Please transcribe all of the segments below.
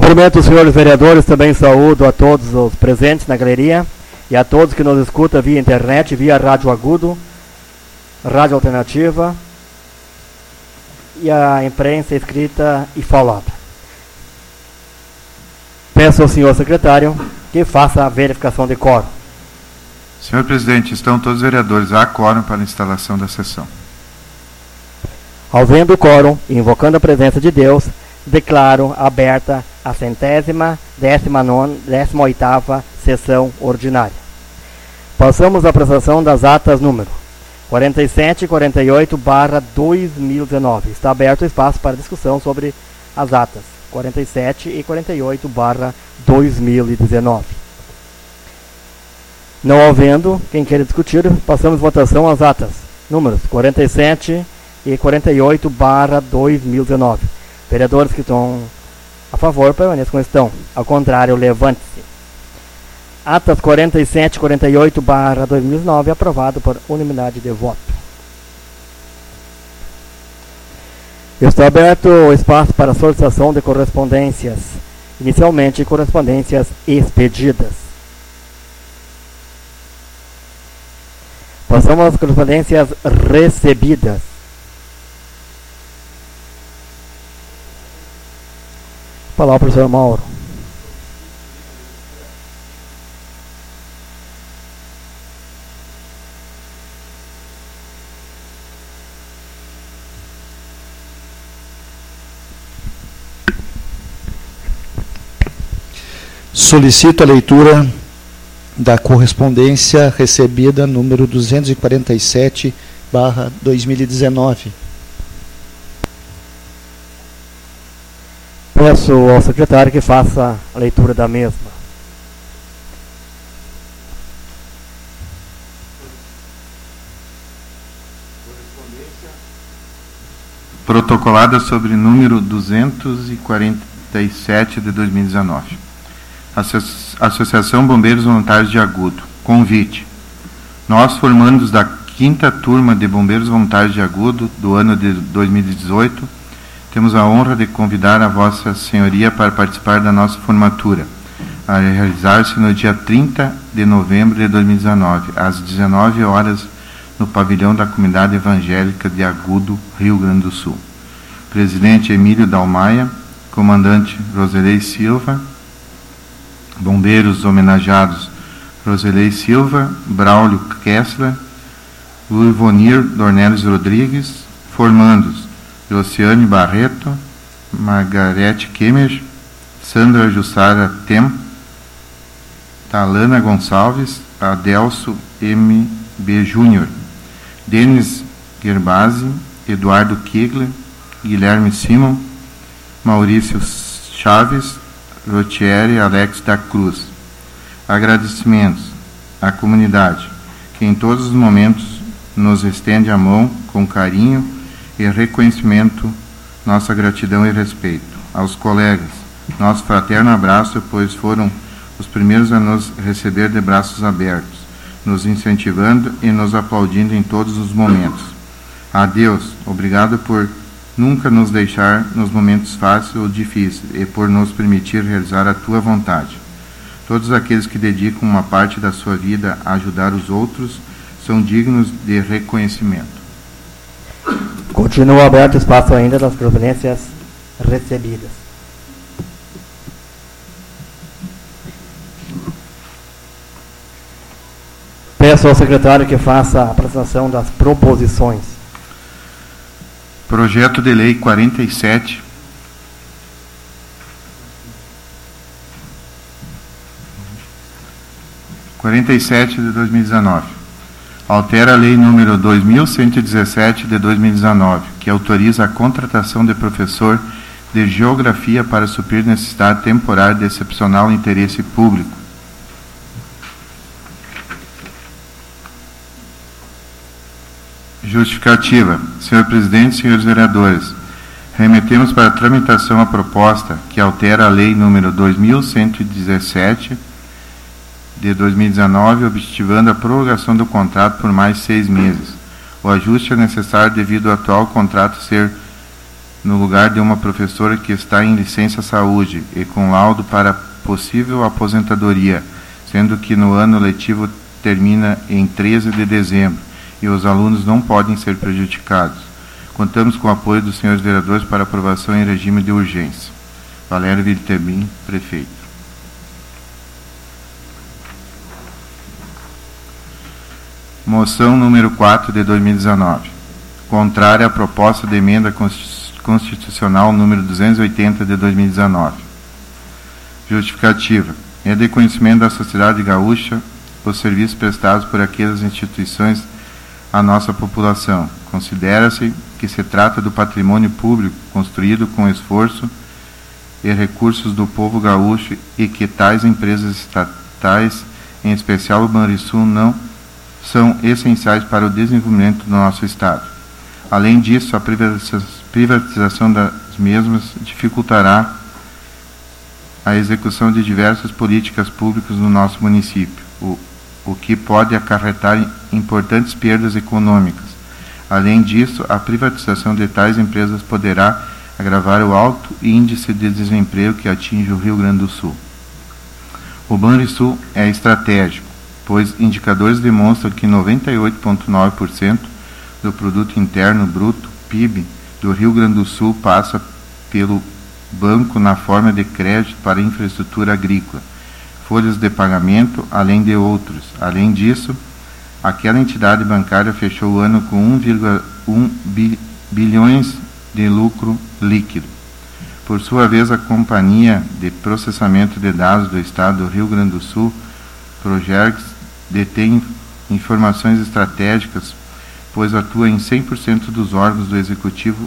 Cumprimento os senhores vereadores, também saúdo a todos os presentes na galeria e a todos que nos escutam via internet, via Rádio Agudo, Rádio Alternativa e a imprensa escrita e falada. Peço ao senhor secretário que faça a verificação de quórum. Senhor presidente, estão todos os vereadores. Há quórum para a instalação da sessão. Havendo quórum, invocando a presença de Deus, declaro aberta a 118ª sessão ordinária. Passamos à prestação das atas número 47 e 48/2019. Está aberto o espaço para discussão sobre as atas 47 e 48/2019. Não havendo quem queira discutir, passamos votação às atas números 47 e 48/2019. Vereadores que estão a favor, permaneçam como estão. Ao contrário, levante-se. Atas 47 e 48/2019, aprovado por unanimidade de voto. Está aberto o espaço para solicitação de correspondências. Inicialmente, correspondências expedidas. Passamos às correspondências recebidas. Falar o professor Mauro. Solicito a leitura da correspondência recebida número 247/2019. Peço ao secretário que faça a leitura da mesma. Protocolada sobre número 247 de 2019. Associação Bombeiros Voluntários de Agudo. Convite. Nós, formandos da 5ª turma de Bombeiros Voluntários de Agudo do ano de 2018, temos a honra de convidar a Vossa Senhoria para participar da nossa formatura, a realizar-se no dia 30 de novembro de 2019, às 19 horas, no pavilhão da Comunidade Evangélica de Agudo, Rio Grande do Sul. Presidente Emílio Dalmaia, comandante Roselei Silva, bombeiros homenageados Roselei Silva, Braulio Kessler, Luivonir Dornelles Rodrigues, formandos Josiane Barreto, Margarete Kemmer, Sandra Jussara Tem, Talana Gonçalves, Adelso M.B. Júnior, Denis Gerbasi, Eduardo Kegler, Guilherme Simon, Maurício Chaves, Rotieri Alex da Cruz. Agradecimentos à comunidade, que em todos os momentos nos estende a mão com carinho e reconhecimento, nossa gratidão e respeito. Aos colegas, nosso fraterno abraço, pois foram os primeiros a nos receber de braços abertos, nos incentivando e nos aplaudindo em todos os momentos. A Deus, obrigado por nunca nos deixar nos momentos fáceis ou difíceis e por nos permitir realizar a Tua vontade. Todos aqueles que dedicam uma parte da sua vida a ajudar os outros são dignos de reconhecimento. Continua aberto o espaço ainda das correspondências recebidas. Peço ao secretário que faça a apresentação das proposições. Projeto de Lei 47, de 2019. Altera a Lei número 2117 de 2019, que autoriza a contratação de professor de Geografia para suprir necessidade temporária de excepcional interesse público. Justificativa. Senhor presidente, senhores vereadores, remetemos para tramitação a proposta que altera a Lei número 2117 de 2019, objetivando a prorrogação do contrato por mais 6 meses. O ajuste é necessário devido ao atual contrato ser no lugar de uma professora que está em licença saúde e com laudo para possível aposentadoria, sendo que no ano letivo termina em 13 de dezembro e os alunos não podem ser prejudicados. Contamos com o apoio dos senhores vereadores para aprovação em regime de urgência. Valério Viltebim, prefeito. Moção número 4 de 2019. Contrária à proposta de emenda constitucional número 280 de 2019. Justificativa. É de conhecimento da sociedade gaúcha os serviços prestados por aquelas instituições à nossa população. Considera-se que se trata do patrimônio público construído com esforço e recursos do povo gaúcho e que tais empresas estatais, em especial o Banrisul, não são essenciais para o desenvolvimento do nosso Estado. Além disso, a privatização das mesmas dificultará a execução de diversas políticas públicas no nosso município, o que pode acarretar importantes perdas econômicas. Além disso, a privatização de tais empresas poderá agravar o alto índice de desemprego que atinge o Rio Grande do Sul. O Banrisul é estratégico, pois indicadores demonstram que 98,9% do Produto Interno Bruto, PIB, do Rio Grande do Sul passa pelo banco na forma de crédito para infraestrutura agrícola, folhas de pagamento, além de outros. Além disso, aquela entidade bancária fechou o ano com 1,1 bilhões de lucro líquido. Por sua vez, a Companhia de Processamento de Dados do Estado do Rio Grande do Sul, Progergs, detém informações estratégicas, pois atua em 100% dos órgãos do Executivo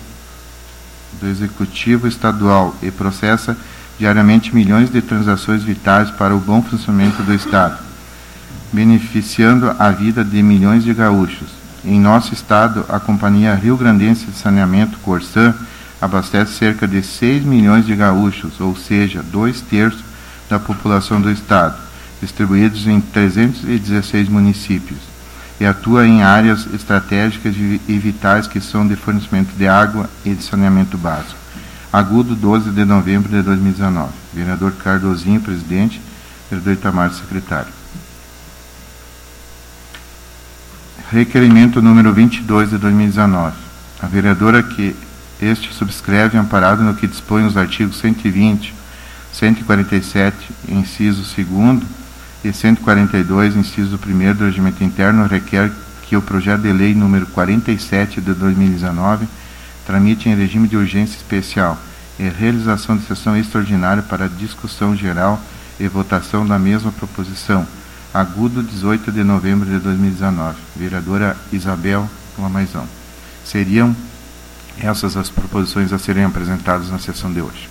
Estadual e processa diariamente milhões de transações vitais para o bom funcionamento do Estado, beneficiando a vida de milhões de gaúchos. Em nosso Estado, a Companhia Rio Grandense de Saneamento, Corsã, abastece cerca de 6 milhões de gaúchos, ou seja, 2/3 da população do Estado, distribuídos em 316 municípios, e atua em áreas estratégicas e vitais que são de fornecimento de água e de saneamento básico. Agudo, 12 de novembro de 2019. Vereador Cardozinho, presidente. Vereador Itamar, secretário. Requerimento número 22 de 2019. A vereadora que este subscreve, amparado no que dispõe os artigos 120, 147, inciso 2º, e 142, inciso 1º do Regimento Interno, requer que o projeto de lei número 47 de 2019 tramite em regime de urgência especial e realização de sessão extraordinária para discussão geral e votação da mesma proposição. Agudo, 18 de novembro de 2019. Vereadora Isabel Lamaizão. Seriam essas as proposições a serem apresentadas na sessão de hoje.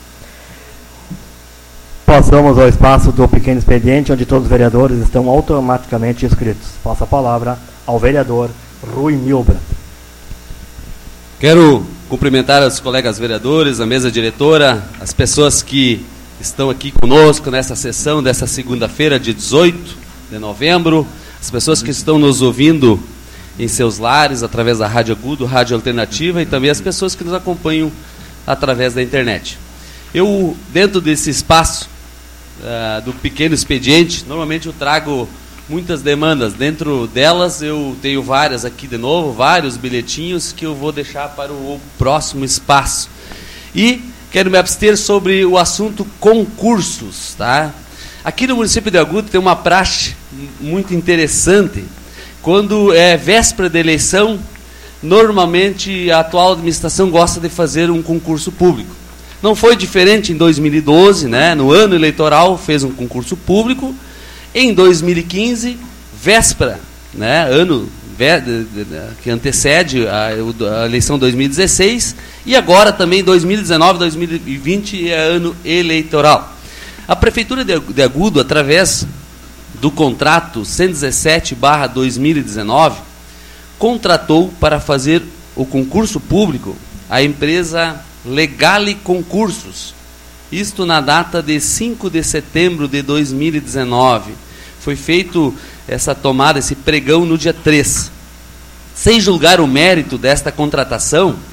Passamos ao espaço do pequeno expediente, onde todos os vereadores estão automaticamente inscritos. Passo a palavra ao vereador Rui Milbrandt. Quero cumprimentar os colegas vereadores, a mesa diretora, as pessoas que estão aqui conosco nessa sessão dessa segunda-feira, de 18 de novembro, as pessoas que estão nos ouvindo em seus lares, através da Rádio Agudo, Rádio Alternativa, e também as pessoas que nos acompanham através da internet. Eu, dentro desse espaço do pequeno expediente, normalmente eu trago muitas demandas. Dentro delas eu tenho várias aqui de novo, vários bilhetinhos que eu vou deixar para o próximo espaço. E quero me abster sobre o assunto concursos, tá? Aqui no município de Agudo tem uma praxe muito interessante. Quando é véspera de eleição, normalmente a atual administração gosta de fazer um concurso público. Não foi diferente em 2012, né? No ano eleitoral fez um concurso público. Em 2015, véspera, né? Ano que antecede a eleição 2016, e agora também 2019, 2020 é ano eleitoral. A Prefeitura de Agudo, através do contrato 117/2019, contratou para fazer o concurso público a empresa Legale Concursos, isto na data de 5 de setembro de 2019. Foi feito essa tomada, esse pregão no dia 3. Sem julgar o mérito desta contratação,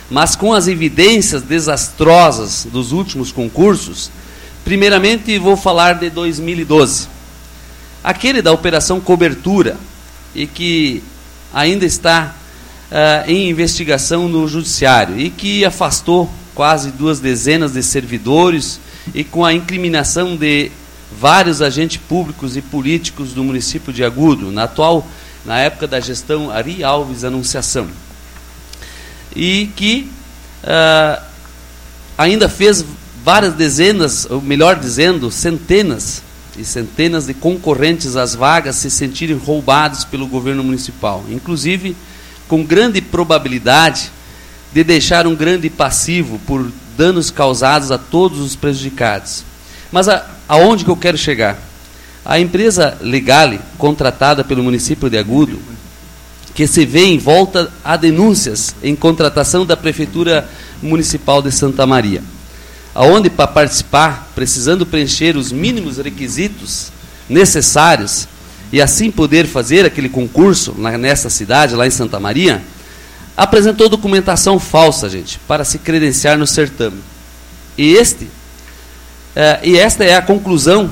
mas com as evidências desastrosas dos últimos concursos, primeiramente vou falar de 2012. Aquele da Operação Cobertura, e que ainda está em investigação no Judiciário, e que afastou quase 2 dezenas de servidores, e com a incriminação de vários agentes públicos e políticos do município de Agudo, na época da gestão Ari Alves Anunciação. E que ainda fez várias dezenas, ou melhor dizendo, centenas e centenas de concorrentes às vagas se sentirem roubados pelo governo municipal, inclusive com grande probabilidade de deixar um grande passivo por danos causados a todos os prejudicados. Mas aonde que eu quero chegar? A empresa Legale, contratada pelo município de Agudo, que se vê em volta a denúncias em contratação da Prefeitura Municipal de Santa Maria, aonde para participar, precisando preencher os mínimos requisitos necessários e assim poder fazer aquele concurso nessa cidade, lá em Santa Maria, apresentou documentação falsa, gente, para se credenciar no certame. E esta é a conclusão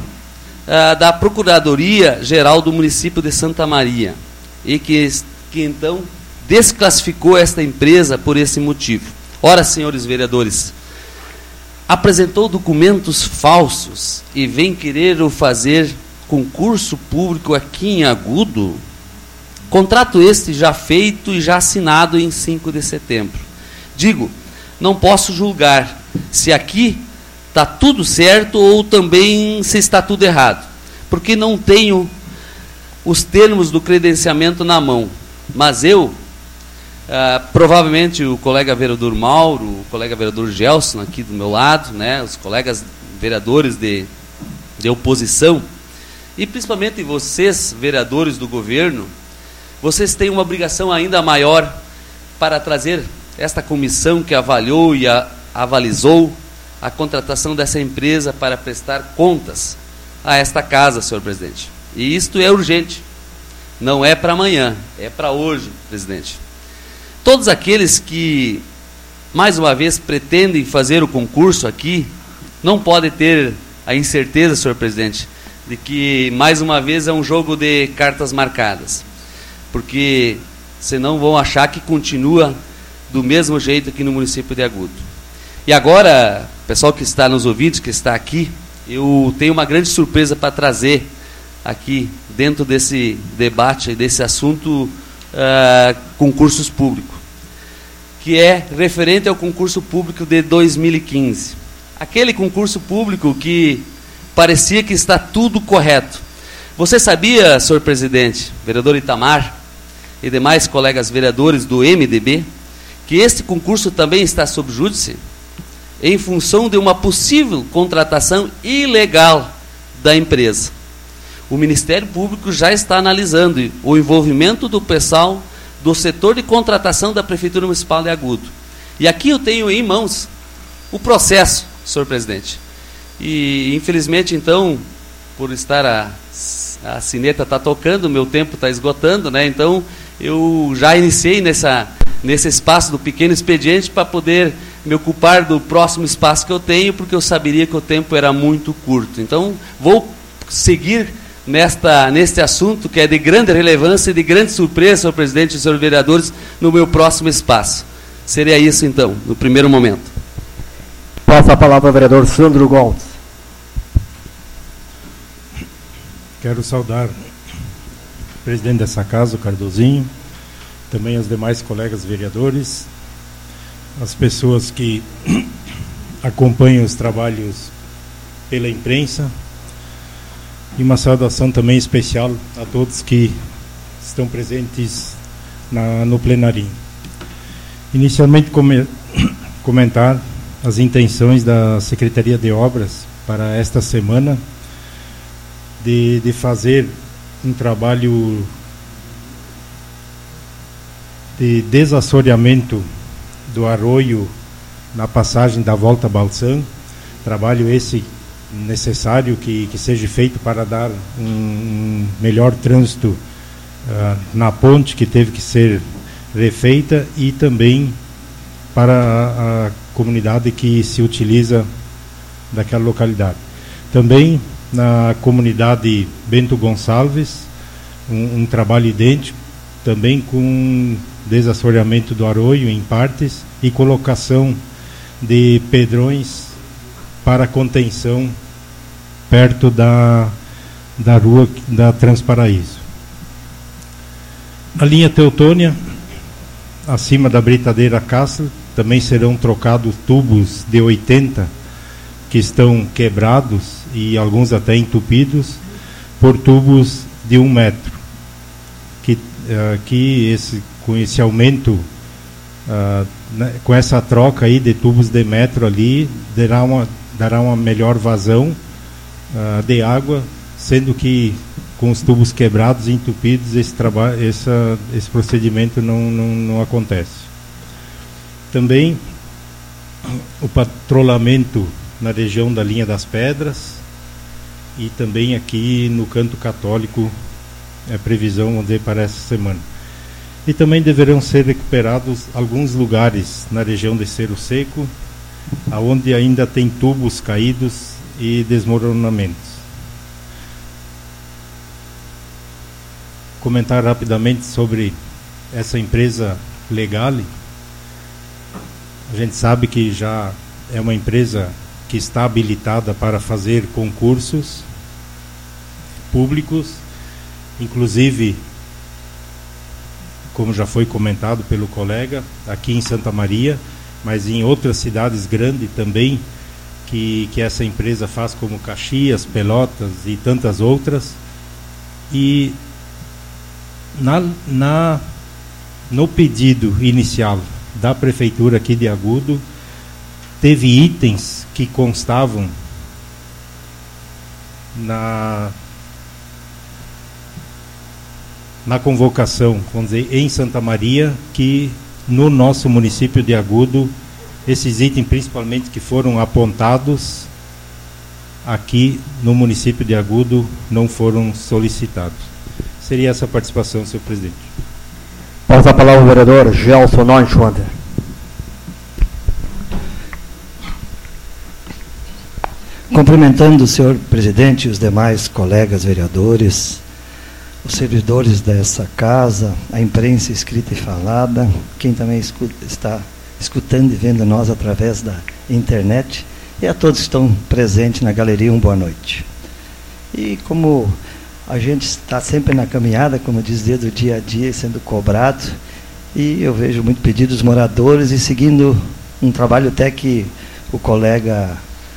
da Procuradoria-Geral do município de Santa Maria, e que então desclassificou esta empresa por esse motivo. Ora, senhores vereadores, apresentou documentos falsos e vem querer fazer concurso público aqui em Agudo? Contrato este já feito e já assinado em 5 de setembro. Digo, não posso julgar se aqui está tudo certo ou também se está tudo errado, porque não tenho os termos do credenciamento na mão. Mas eu, provavelmente o colega vereador Mauro, o colega vereador Gelson aqui do meu lado, né, os colegas vereadores de oposição, e principalmente vocês, vereadores do governo, vocês têm uma obrigação ainda maior para trazer esta comissão que avaliou e avalizou a contratação dessa empresa para prestar contas a esta casa, senhor presidente. E isto é urgente. Não é para amanhã, é para hoje, presidente. Todos aqueles que, mais uma vez, pretendem fazer o concurso aqui, não podem ter a incerteza, senhor presidente, de que, mais uma vez, é um jogo de cartas marcadas. Porque senão vão achar que continua do mesmo jeito aqui no município de Agudo. E agora, pessoal que está nos ouvindo, que está aqui, eu tenho uma grande surpresa para trazer aqui, dentro desse debate, desse assunto, concursos públicos, que é referente ao concurso público de 2015. Aquele concurso público que parecia que está tudo correto. Você sabia, senhor presidente, vereador Itamar, e demais colegas vereadores do MDB, que este concurso também está sob júdice, em função de uma possível contratação ilegal da empresa? O Ministério Público já está analisando o envolvimento do pessoal do setor de contratação da Prefeitura Municipal de Agudo. E aqui eu tenho em mãos o processo, senhor presidente. E, infelizmente, então, por estar a sineta está tocando, o meu tempo está esgotando, né? Então, eu já iniciei nesse espaço do pequeno expediente para poder me ocupar do próximo espaço que eu tenho, porque eu saberia que o tempo era muito curto. Então, vou seguir neste assunto que é de grande relevância e de grande surpresa, senhor presidente e senhores vereadores, no meu próximo espaço. Seria isso, então, no primeiro momento. Passa a palavra ao vereador Sandro Gomes. Quero saudar o presidente dessa casa, o Cardozinho, também os demais colegas vereadores, as pessoas que acompanham os trabalhos pela imprensa, e uma saudação também especial a todos que estão presentes no plenário. Inicialmente, comentar as intenções da Secretaria de Obras para esta semana de fazer um trabalho de desassoreamento do arroio na passagem da Volta Balsam, trabalho esse necessário que seja feito para dar um melhor trânsito na ponte que teve que ser refeita, e também para a comunidade que se utiliza daquela localidade. Também na comunidade Bento Gonçalves, um trabalho idêntico, também com desassoreamento do arroio em partes e colocação de pedrões para contenção perto da rua da Transparaíso. A linha Teutônia, acima da britadeira Castle, também serão trocados tubos de 80 que estão quebrados e alguns até entupidos por tubos de 1 metro. Com esse aumento, com essa troca aí de tubos de metro ali, dará uma melhor vazão de água, sendo que com os tubos quebrados e entupidos esse procedimento não acontece. Também o patrulhamento na região da linha das Pedras e também aqui no canto católico é previsão para essa semana. E também deverão ser recuperados alguns lugares na região de Cerro Seco, aonde ainda tem tubos caídos e desmoronamentos. Comentar rapidamente sobre essa empresa Legale. A gente sabe que já é uma empresa que está habilitada para fazer concursos públicos, inclusive, como já foi comentado pelo colega, aqui em Santa Maria, mas em outras cidades grandes também, que essa empresa faz, como Caxias, Pelotas e tantas outras. E no pedido inicial da prefeitura aqui de Agudo, teve itens que constavam na convocação, vamos dizer, em Santa Maria, que no nosso município de Agudo, esses itens principalmente que foram apontados aqui no município de Agudo não foram solicitados. Seria essa a participação, senhor presidente. Passa a palavra ao vereador Gelson Neuschwander. Cumprimentando o senhor presidente e os demais colegas vereadores, os servidores dessa casa, a imprensa escrita e falada, quem também está escutando e vendo nós através da internet, e a todos que estão presentes na galeria, boa noite. E como a gente está sempre na caminhada, como diz, desde o dia a dia, sendo cobrado, e eu vejo muito pedido dos moradores, e seguindo um trabalho até que o colega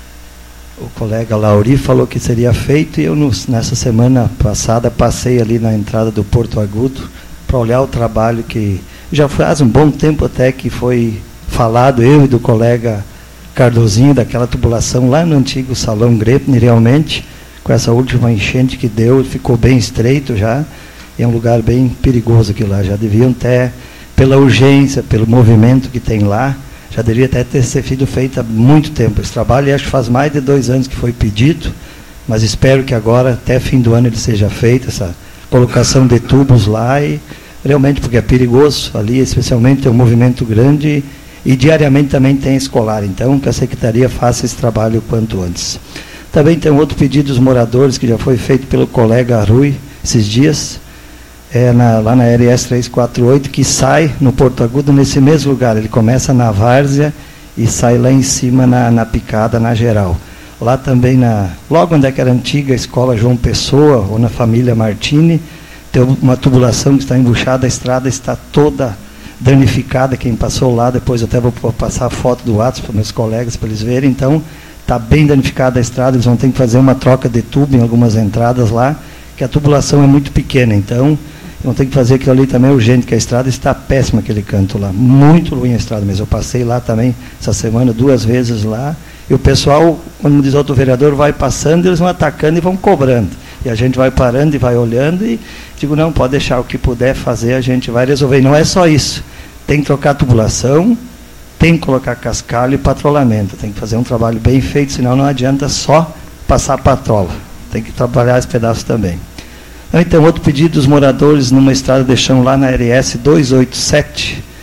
Lauri falou que seria feito, e eu nessa semana passada passei ali na entrada do Porto Agudo para olhar o trabalho que já faz um bom tempo até que foi falado, eu e do colega Cardozinho, daquela tubulação lá no antigo Salão Grepner, realmente, com essa última enchente que deu, ficou bem estreito já, e é um lugar bem perigoso aquilo lá, já deviam até, pela urgência, pelo movimento que tem lá, já deveria até ter sido feito há muito tempo esse trabalho, e acho que faz mais de 2 anos que foi pedido, mas espero que agora, até fim do ano, ele seja feito, essa colocação de tubos lá, e realmente, porque é perigoso ali, especialmente tem um movimento grande, e diariamente também tem escolar, então que a Secretaria faça esse trabalho o quanto antes. Também tem outro pedido dos moradores, que já foi feito pelo colega Rui, esses dias, lá na RS 348, que sai no Porto Agudo nesse mesmo lugar. Ele começa na Várzea e sai lá em cima na Picada, na Geral. Lá também, logo onde é que era a antiga escola João Pessoa, ou na família Martini, tem uma tubulação que está embuchada, a estrada está toda danificada. Quem passou lá, depois até vou passar a foto do WhatsApp para meus colegas, para eles verem. Então, está bem danificada a estrada, eles vão ter que fazer uma troca de tubo em algumas entradas lá, que a tubulação é muito pequena, então vão ter que fazer aquilo ali também urgente, que a estrada está péssima, aquele canto lá, muito ruim a estrada mesmo. Eu passei lá também essa semana 2 vezes lá, e o pessoal, quando diz outro vereador, vai passando, eles vão atacando e vão cobrando, e a gente vai parando e vai olhando, e digo, não, pode deixar, o que puder fazer, a gente vai resolver. E não é só isso, tem que trocar a tubulação, tem que colocar cascalho e patrulhamento, tem que fazer um trabalho bem feito, senão não adianta só passar patrola, tem que trabalhar esse pedaço também. Então, outro pedido dos moradores numa estrada de chão lá na RS 287,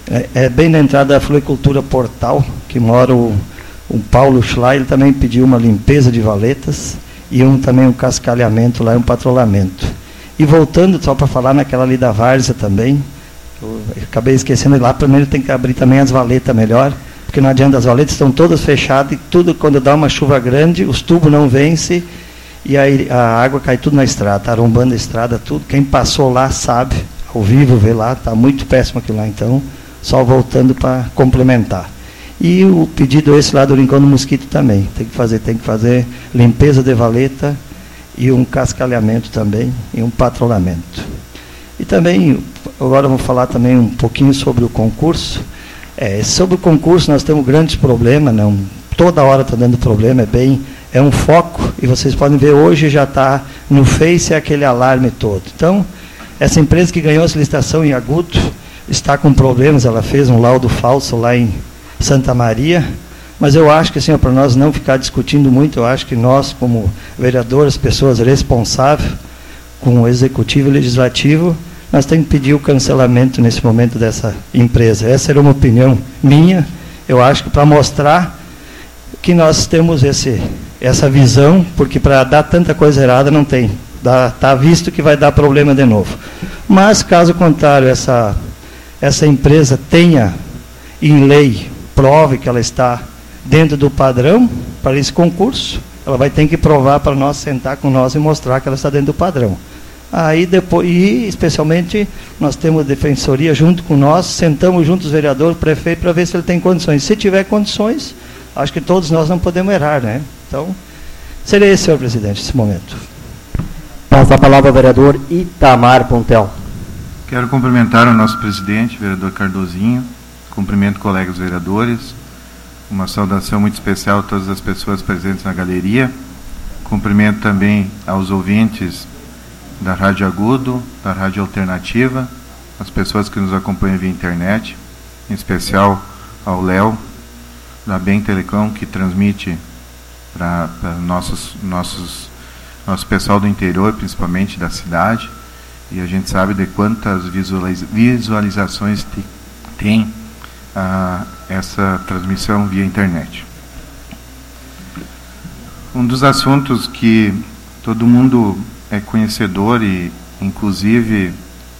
É bem na entrada da Floricultura Portal, que mora o Paulo Schlein. Ele também pediu uma limpeza de valetas e também um cascalhamento lá, um patrulhamento. E voltando só para falar naquela ali da várzea também, eu acabei esquecendo, lá primeiro tem que abrir também as valetas melhor, porque não adianta, as valetas estão todas fechadas e tudo, quando dá uma chuva grande, os tubos não vencem e aí a água cai tudo na estrada, tá arrombando a estrada, tudo. Quem passou lá sabe, ao vivo, vê lá, está muito péssimo aquilo lá, então, só voltando para complementar. E o pedido esse lá do Rincão do Mosquito também, tem que fazer limpeza de valeta e um cascalhamento também, e um patrulhamento. E também, agora vou falar também um pouquinho sobre o concurso. Sobre o concurso nós temos grandes problemas, não, toda hora está dando problema, é um foco, e vocês podem ver, hoje já está no Face aquele alarme todo. Então, essa empresa que ganhou essa licitação em Agudo está com problemas, ela fez um laudo falso lá em Santa Maria, mas eu acho que assim, para nós não ficar discutindo muito, eu acho que nós, como vereadores, pessoas responsáveis com o executivo e legislativo, nós temos que pedir o cancelamento nesse momento dessa empresa. Essa era uma opinião minha, eu acho que para mostrar que nós temos essa visão, porque para dar tanta coisa errada não tem. Está visto que vai dar problema de novo. Mas, caso contrário, essa empresa tenha em lei, prove que ela está dentro do padrão para esse concurso, ela vai ter que provar para nós, sentar com nós e mostrar que ela está dentro do padrão. Aí depois, e especialmente, nós temos a defensoria junto com nós, sentamos junto os vereadores, o prefeito, para ver se ele tem condições. Se tiver condições, acho que todos nós não podemos errar, né? Então, seria esse, senhor presidente, nesse momento. Passa a palavra ao vereador Itamar Pontel. Quero cumprimentar o nosso presidente, vereador Cardozinho, cumprimento colegas vereadores, uma saudação muito especial a todas as pessoas presentes na galeria, cumprimento também aos ouvintes da Rádio Agudo, da Rádio Alternativa, as pessoas que nos acompanham via internet, em especial ao Léo, da Bem Telecom, que transmite para nosso pessoal do interior, principalmente da cidade, e a gente sabe de quantas visualizações tem essa transmissão via internet. Um dos assuntos que todo mundo é conhecedor e, inclusive,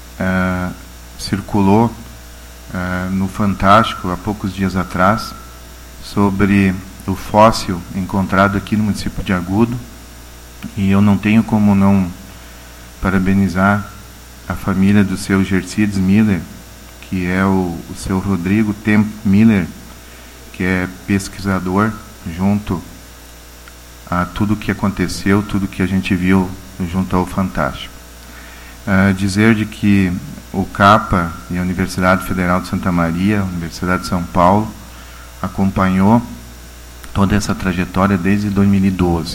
circulou no Fantástico há poucos dias atrás, sobre o fóssil encontrado aqui no município de Agudo, e eu não tenho como não parabenizar a família do seu Gercides Miller, que é o seu Rodrigo Temp Miller, que é pesquisador junto a tudo o que aconteceu, tudo que a gente viu junto ao Fantástico. Dizer de que o CAPA e a Universidade Federal de Santa Maria, a Universidade de São Paulo, acompanhou toda essa trajetória desde 2012.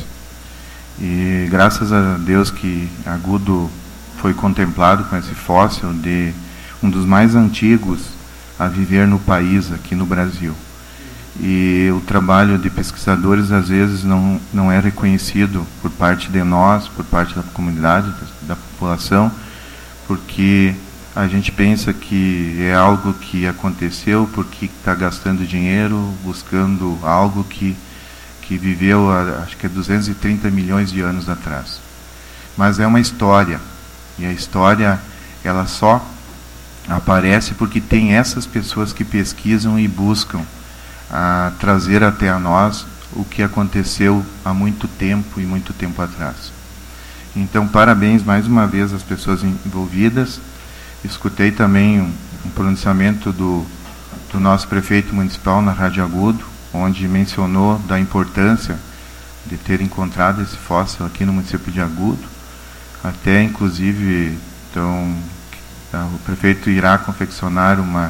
E graças a Deus que Agudo foi contemplado com esse fóssil de um dos mais antigos a viver no país, aqui no Brasil. E o trabalho de pesquisadores às vezes não é reconhecido por parte de nós, por parte da comunidade, da população, porque a gente pensa que é algo que aconteceu porque está gastando dinheiro, buscando algo que viveu, acho que é 230 milhões de anos atrás. Mas é uma história, e a história ela só aparece porque tem essas pessoas que pesquisam e buscam trazer até a nós o que aconteceu há muito tempo e muito tempo atrás. Então, parabéns mais uma vez às pessoas envolvidas. Escutei também um pronunciamento do nosso prefeito municipal na Rádio Agudo, onde mencionou da importância de ter encontrado esse fóssil aqui no município de Agudo. Até, inclusive, então, o prefeito irá confeccionar uma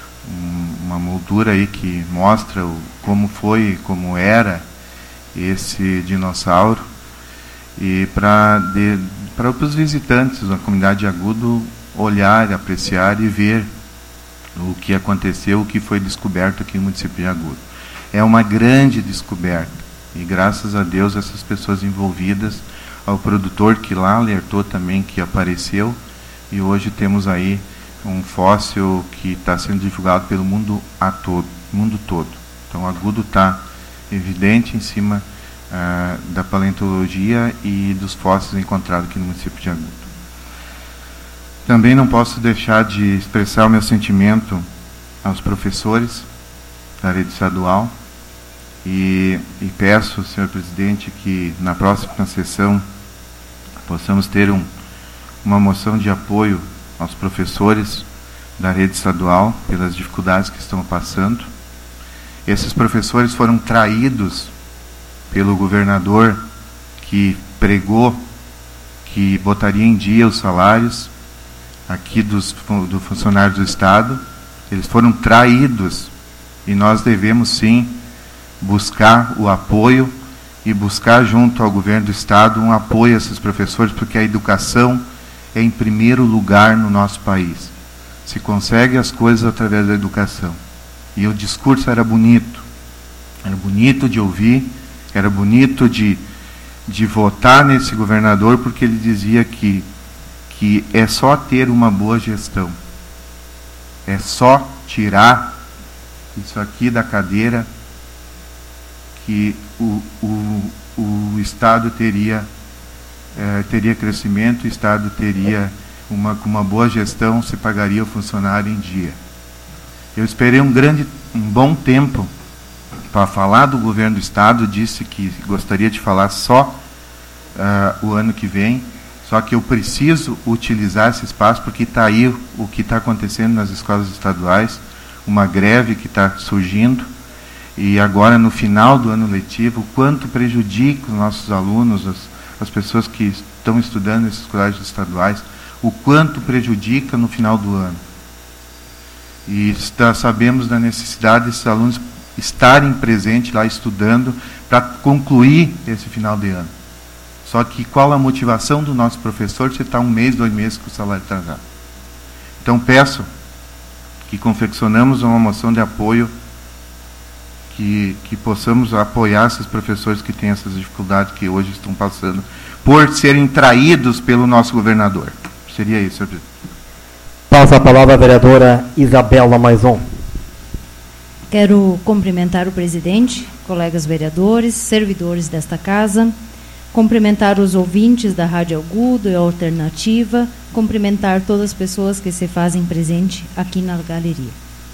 moldura aí que mostra como foi, como era esse dinossauro, e para os visitantes da comunidade de Agudo olhar, apreciar e ver o que aconteceu, o que foi descoberto aqui no município de Agudo. É uma grande descoberta, e graças a Deus essas pessoas envolvidas, ao produtor que lá alertou também que apareceu, e hoje temos aí um fóssil que está sendo divulgado pelo mundo todo. Então, Agudo está evidente em cima da paleontologia e dos fósseis encontrados aqui no município de Agudo. Também não posso deixar de expressar o meu sentimento aos professores da rede estadual e peço, senhor presidente, que na próxima sessão possamos ter uma moção de apoio aos professores da rede estadual pelas dificuldades que estão passando. Esses professores foram traídos pelo governador, que pregou que botaria em dia os salários aqui dos funcionários do Estado. Eles foram traídos e nós devemos sim buscar o apoio e buscar junto ao governo do Estado um apoio a esses professores, porque a educação é em primeiro lugar no nosso país. Se consegue as coisas através da educação. E o discurso era bonito de ouvir, era bonito de votar nesse governador, porque ele dizia que é só ter uma boa gestão, é só tirar isso aqui da cadeira que o Estado teria crescimento, o Estado teria uma boa gestão, se pagaria o funcionário em dia. Eu esperei um bom tempo para falar do governo do Estado, disse que gostaria de falar só o ano que vem, só que eu preciso utilizar esse espaço, porque está aí o que está acontecendo nas escolas estaduais, uma greve que está surgindo, e agora no final do ano letivo, o quanto prejudica os nossos alunos, as pessoas que estão estudando nesses colégios estaduais, o quanto prejudica no final do ano. E sabemos da necessidade desses alunos estarem presentes lá estudando para concluir esse final de ano. Só que qual a motivação do nosso professor se está 1 mês, 2 meses com o salário atrasado? Então peço que confeccionamos uma moção de apoio, que possamos apoiar esses professores que têm essas dificuldades que hoje estão passando por serem traídos pelo nosso governador. Seria isso, senhor presidente. Passa a palavra a vereadora Isabela Maison. Quero cumprimentar o presidente, colegas vereadores, servidores desta casa, cumprimentar os ouvintes da Rádio Agudo e Alternativa, cumprimentar todas as pessoas que se fazem presente aqui na galeria.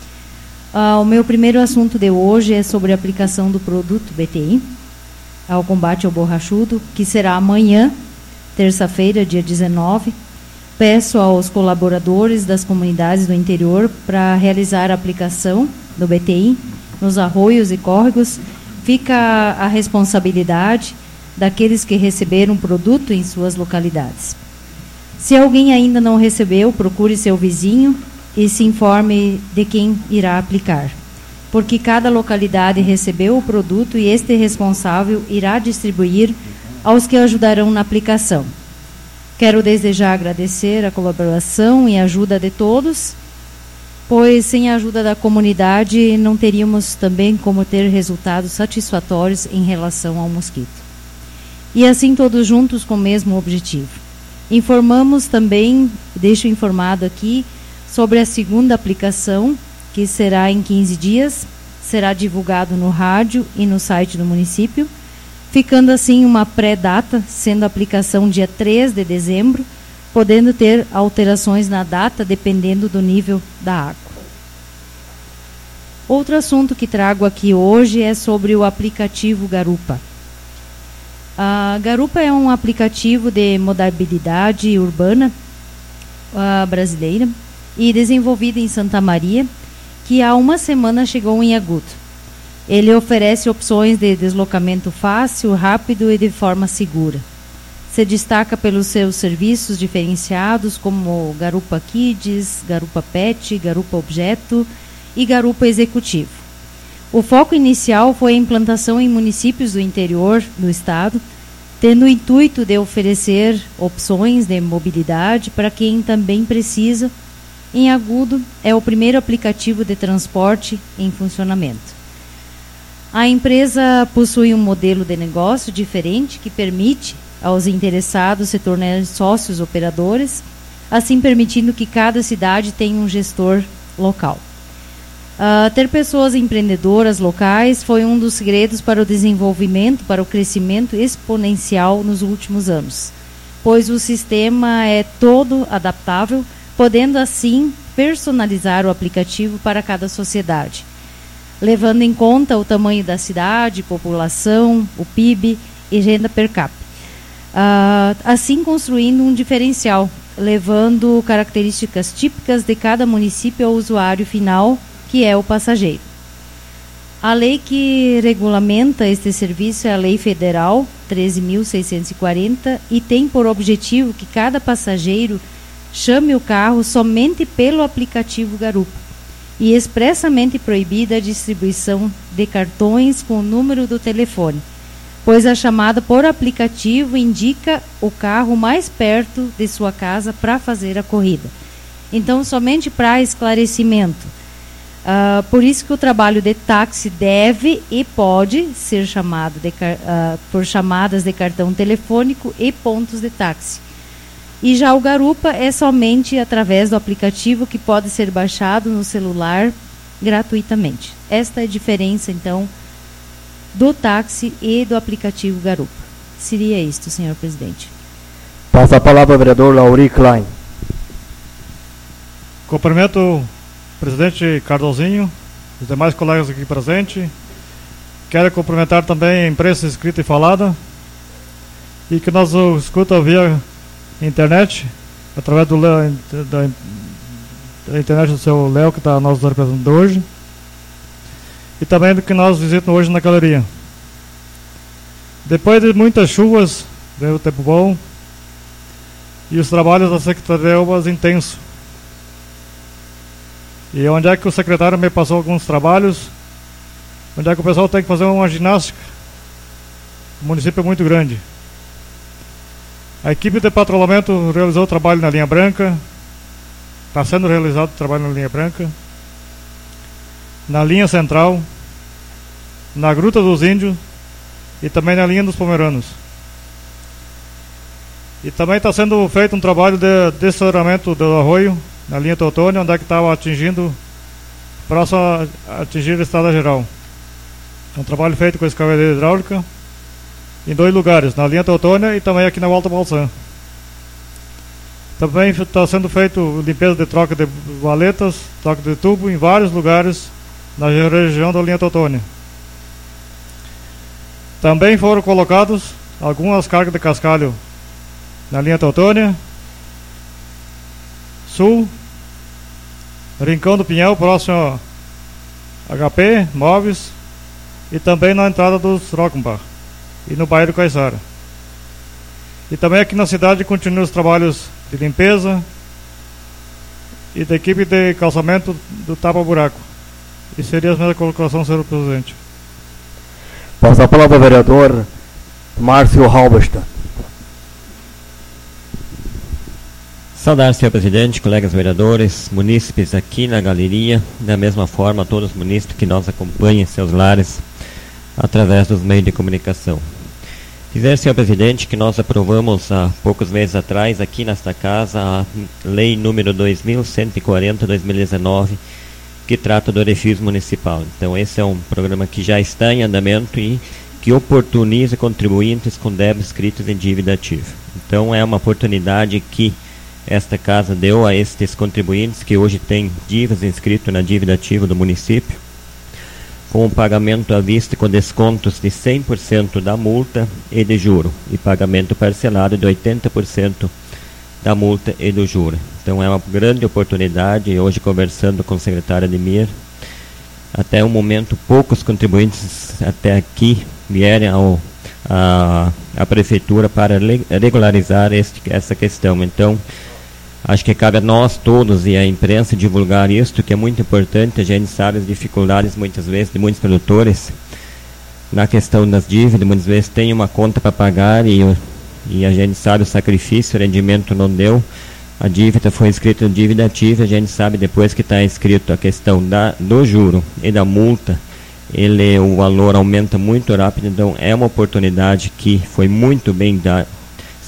O meu primeiro assunto de hoje é sobre a aplicação do produto BTI ao combate ao borrachudo, que será amanhã, terça-feira, dia 19. Peço aos colaboradores das comunidades do interior para realizar a aplicação do BTI nos arroios e córregos. Fica a responsabilidade daqueles que receberam o produto em suas localidades. Se alguém ainda não recebeu, procure seu vizinho e se informe de quem irá aplicar, porque cada localidade recebeu o produto e este responsável irá distribuir aos que ajudarão na aplicação. Quero desde já agradecer a colaboração e a ajuda de todos, pois sem a ajuda da comunidade não teríamos também como ter resultados satisfatórios em relação ao mosquito. E assim todos juntos com o mesmo objetivo. Informamos também, deixo informado aqui, sobre a segunda aplicação, que será em 15 dias, será divulgado no rádio e no site do município, ficando assim uma pré-data, sendo a aplicação dia 3 de dezembro, podendo ter alterações na data dependendo do nível da água. Outro assunto que trago aqui hoje é sobre o aplicativo Garupa. A Garupa é um aplicativo de mobilidade urbana brasileira e desenvolvido em Santa Maria, que há uma semana chegou em Agudo. Ele oferece opções de deslocamento fácil, rápido e de forma segura. Se destaca pelos seus serviços diferenciados como Garupa Kids, Garupa Pet, Garupa Objeto e Garupa Executivo. O foco inicial foi a implantação em municípios do interior do estado, tendo o intuito de oferecer opções de mobilidade para quem também precisa. Em Agudo, é o primeiro aplicativo de transporte em funcionamento. A empresa possui um modelo de negócio diferente que permite aos interessados se tornarem sócios operadores assim permitindo que cada cidade tenha um gestor local. Ter pessoas empreendedoras locais foi um dos segredos para o desenvolvimento, para o crescimento exponencial nos últimos anos, pois o sistema é todo adaptável, podendo assim personalizar o aplicativo para cada sociedade, levando em conta o tamanho da cidade, população, o PIB e renda per capita. Assim construindo um diferencial, levando características típicas de cada município ao usuário final, que é o passageiro. A lei que regulamenta este serviço é a Lei Federal 13.640 e tem por objetivo que cada passageiro chame o carro somente pelo aplicativo Garupa e expressamente proibida a distribuição de cartões com o número do telefone, pois a chamada por aplicativo indica o carro mais perto de sua casa para fazer a corrida. Então, somente para esclarecimento, por isso que o trabalho de táxi deve e pode ser chamado por chamadas de cartão telefônico e pontos de táxi. E já o Garupa é somente através do aplicativo que pode ser baixado no celular gratuitamente. Esta é a diferença, então, do táxi e do aplicativo Garupa. Seria isto, senhor presidente. Passa a palavra ao vereador Lauri Klein. Cumprimento o presidente Cardozinho, os demais colegas aqui presentes. Quero cumprimentar também a imprensa escrita e falada, e que nós escuta via internet, através da internet do seu Léo, que está nos representando hoje, e também do que nós visitamos hoje na galeria. Depois de muitas chuvas, veio o tempo bom, e os trabalhos da Secretaria de Obras intensos. E onde é que o secretário me passou alguns trabalhos, onde é que o pessoal tem que fazer uma ginástica. O município é muito grande. A equipe de patrulhamento realizou o trabalho na linha branca, está sendo realizado o trabalho na linha branca, na linha central, na Gruta dos Índios e também na linha dos Pomeranos. E também está sendo feito um trabalho de dessoramento do arroio na linha Teutônia, onde é que estava atingindo, próximo a atingir a estrada geral. É um trabalho feito com escavadeira hidráulica em 2 lugares, na linha Teutônia e também aqui na Volta Balsã. Também está sendo feito limpeza de troca de valetas, troca de tubo em vários lugares na região da linha Teutônia. Também foram colocados algumas cargas de cascalho na linha Teutônia, Sul, Rincão do Pinhal, próximo a HP, Móveis, e também na entrada dos Rockenbach e no bairro do Caiçara. E também aqui na cidade continuam os trabalhos de limpeza e da equipe de calçamento do tapa-buraco. E seria a minha colocação, senhor presidente. Passa a palavra ao vereador Márcio Halberstadt. Saudar, senhor presidente, colegas vereadores, munícipes aqui na galeria, da mesma forma todos os munícipes que nos acompanham em seus lares através dos meios de comunicação. Dizer, senhor presidente, que nós aprovamos há poucos meses atrás aqui nesta casa a lei número 2140/2019, que trata do orefício municipal. Então esse é um programa que já está em andamento e que oportuniza contribuintes com débitos escritos em dívida ativa. Então é uma oportunidade que esta casa deu a estes contribuintes que hoje têm dívidas inscritas na dívida ativa do município, com o pagamento à vista com descontos de 100% da multa e de juro, e pagamento parcelado de 80% da multa e do juro. Então é uma grande oportunidade. Hoje, conversando com o secretário Ademir, até o momento poucos contribuintes até aqui vieram à prefeitura para regularizar essa questão. Então acho que cabe a nós todos e à imprensa divulgar isto, que é muito importante. A gente sabe as dificuldades muitas vezes de muitos produtores na questão das dívidas. Muitas vezes tem uma conta para pagar e a gente sabe o sacrifício, o rendimento não deu, a dívida foi escrita dívida ativa. A gente sabe depois que está escrito a questão do juro e da multa, o valor aumenta muito rápido. Então é uma oportunidade que foi muito bem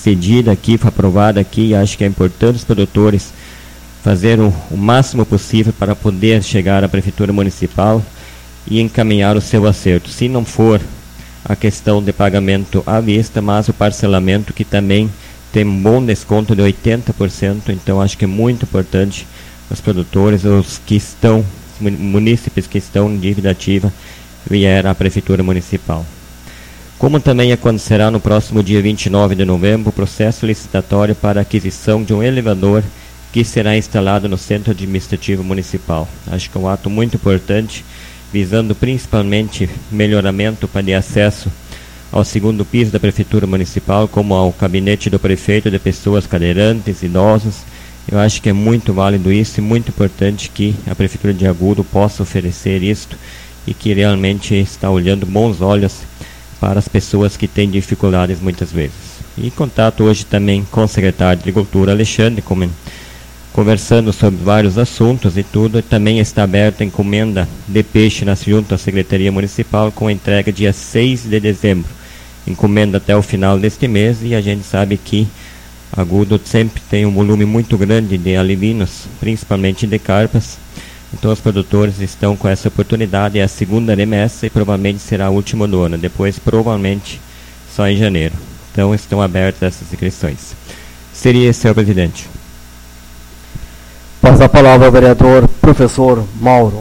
cedida aqui, foi aprovada aqui, e acho que é importante os produtores fazer o máximo possível para poder chegar à Prefeitura Municipal e encaminhar o seu acerto. Se não for a questão de pagamento à vista, mas o parcelamento, que também tem um bom desconto de 80%, então acho que é muito importante os produtores, os munícipes que estão em dívida ativa, vier à Prefeitura Municipal. Como também acontecerá no próximo dia 29 de novembro, o processo licitatório para a aquisição de um elevador que será instalado no Centro Administrativo Municipal. Acho que é um ato muito importante, visando principalmente melhoramento para de acesso ao segundo piso da Prefeitura Municipal, como ao gabinete do prefeito de pessoas cadeirantes, idosos. Eu acho que é muito válido isso e muito importante que a Prefeitura de Agudo possa oferecer isto e que realmente está olhando bons olhos para as pessoas que têm dificuldades muitas vezes. E contato hoje também com o secretário de Agricultura, Alexandre, conversando sobre vários assuntos e tudo. Também está aberta a encomenda de peixe junto à Secretaria Municipal, com entrega dia 6 de dezembro. Encomenda até o final deste mês, e a gente sabe que Agudo sempre tem um volume muito grande de alivinos, principalmente de carpas. Então os produtores estão com essa oportunidade, é a segunda remessa e provavelmente será a última do ano, depois provavelmente só em janeiro. Então estão abertas essas inscrições. Seria esse, senhor presidente. Passa a palavra ao vereador professor Mauro.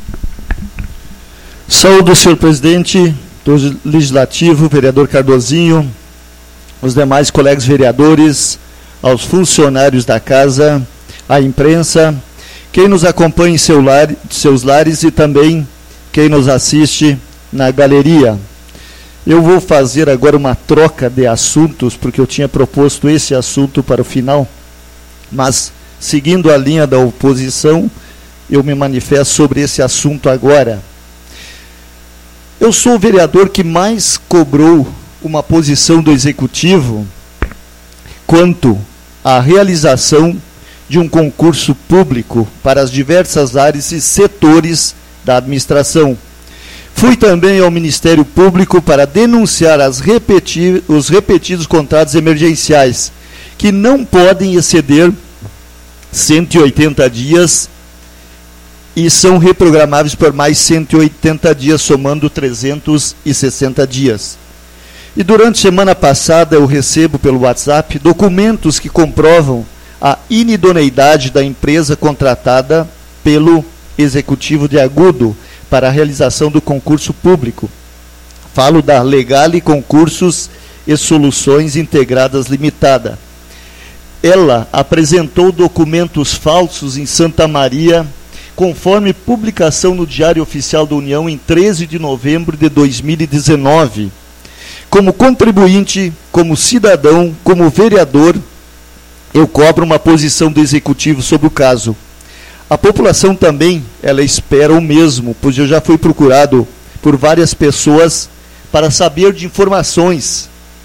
Saúdo, senhor presidente do Legislativo, vereador Cardozinho, os demais colegas vereadores, aos funcionários da casa, à imprensa, quem nos acompanha em seus lares e também quem nos assiste na galeria. Eu vou fazer agora uma troca de assuntos, porque eu tinha proposto esse assunto para o final, mas seguindo a linha da oposição, eu me manifesto sobre esse assunto agora. Eu sou o vereador que mais cobrou uma posição do Executivo quanto à realização de um concurso público para as diversas áreas e setores da administração. Fui também ao Ministério Público para denunciar os repetidos contratos emergenciais, que não podem exceder 180 dias e são reprogramáveis por mais 180 dias, somando 360 dias. E durante a semana passada eu recebo pelo WhatsApp documentos que comprovam a inidoneidade da empresa contratada pelo Executivo de Agudo para a realização do concurso público. Falo da Legale Concursos e Soluções Integradas Limitada. Ela apresentou documentos falsos em Santa Maria, conforme publicação no Diário Oficial da União em 13 de novembro de 2019. Como contribuinte, como cidadão, como vereador, eu cobro uma posição do Executivo sobre o caso. A população também, ela espera o mesmo, pois eu já fui procurado por várias pessoas para saber de informações.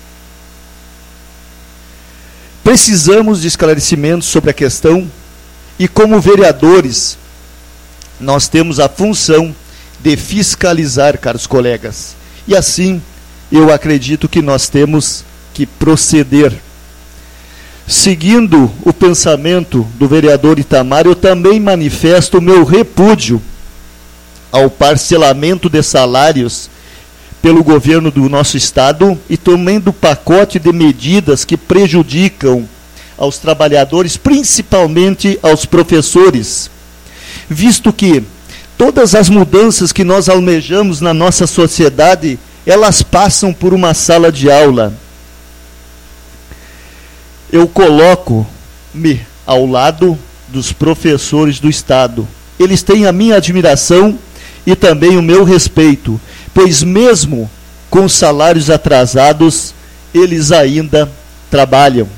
Precisamos de esclarecimentos sobre a questão e, como vereadores, nós temos a função de fiscalizar, caros colegas. E assim, eu acredito que nós temos que proceder. Seguindo o pensamento do vereador Itamar, eu também manifesto o meu repúdio ao parcelamento de salários pelo governo do nosso estado e também do pacote de medidas que prejudicam aos trabalhadores, principalmente aos professores, visto que todas as mudanças que nós almejamos na nossa sociedade, elas passam por uma sala de aula. Eu coloco-me ao lado dos professores do Estado. Eles têm a minha admiração e também o meu respeito, pois mesmo com salários atrasados, eles ainda trabalham.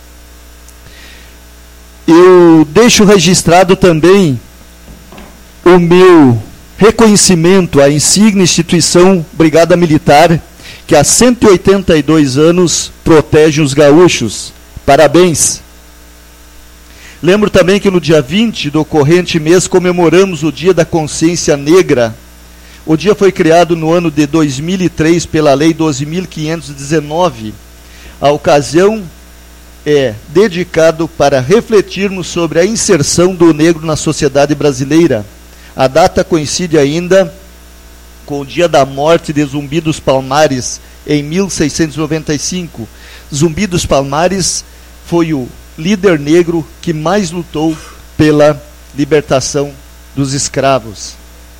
Eu deixo registrado também o meu reconhecimento à insigne instituição Brigada Militar, que há 182 anos protege os gaúchos. Parabéns! Lembro também que no dia 20 do corrente mês comemoramos o Dia da Consciência Negra. O dia foi criado no ano de 2003 pela Lei 12.519. A ocasião é dedicado para refletirmos sobre a inserção do negro na sociedade brasileira. A data coincide ainda com o dia da morte de Zumbi dos Palmares, em 1695. Zumbi dos Palmares foi o líder negro que mais lutou pela libertação dos escravos.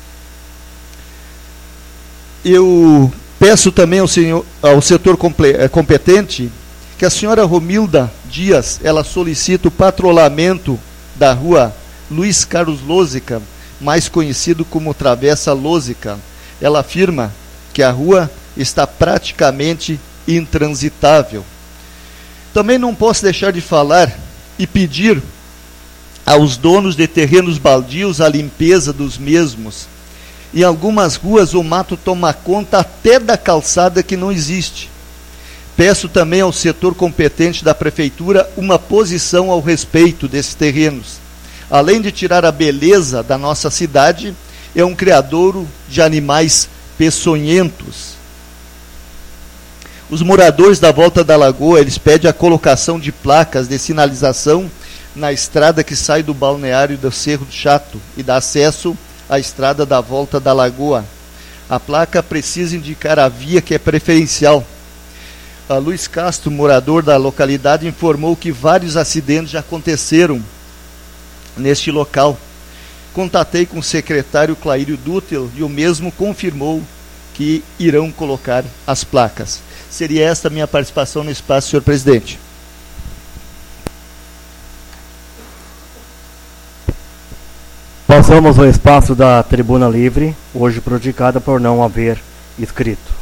Eu peço também ao setor competente que a senhora Romilda Dias, ela solicita o patrulhamento da rua Luiz Carlos Lózica, mais conhecido como Travessa Lózica. Ela afirma que a rua está praticamente intransitável. Também não posso deixar de falar e pedir aos donos de terrenos baldios a limpeza dos mesmos. Em algumas ruas o mato toma conta até da calçada que não existe. Peço também ao setor competente da prefeitura uma posição ao respeito desses terrenos. Além de tirar a beleza da nossa cidade, é um criadouro de animais peçonhentos. Os moradores da Volta da Lagoa, eles pedem a colocação de placas de sinalização na estrada que sai do balneário do Cerro do Chato e dá acesso à estrada da Volta da Lagoa. A placa precisa indicar a via que é preferencial. A Luiz Castro, morador da localidade, informou que vários acidentes já aconteceram neste local. Contatei com o secretário Claírio Dutel e o mesmo confirmou que irão colocar as placas. Seria esta a minha participação no espaço, senhor presidente. Passamos ao espaço da tribuna livre, hoje prejudicada por não haver inscrito.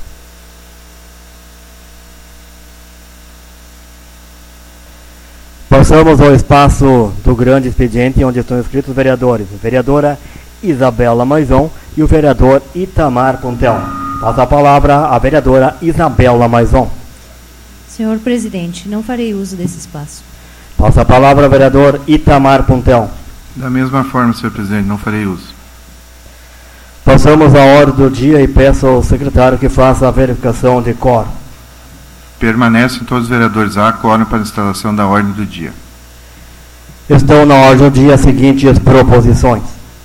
Passamos ao espaço do grande expediente, onde estão inscritos os vereadores. A vereadora Isabela Maison e o vereador Itamar Puntel. Passa a palavra à vereadora Isabela Maison. Senhor presidente, não farei uso desse espaço. Passa a palavra ao vereador Itamar Puntel. Da mesma forma, senhor presidente, não farei uso. Passamos à ordem do dia e peço ao secretário que faça a verificação de quórum. Permanecem todos os vereadores a quórum para a instalação da ordem do dia. Estão na ordem do dia as seguintes proposições.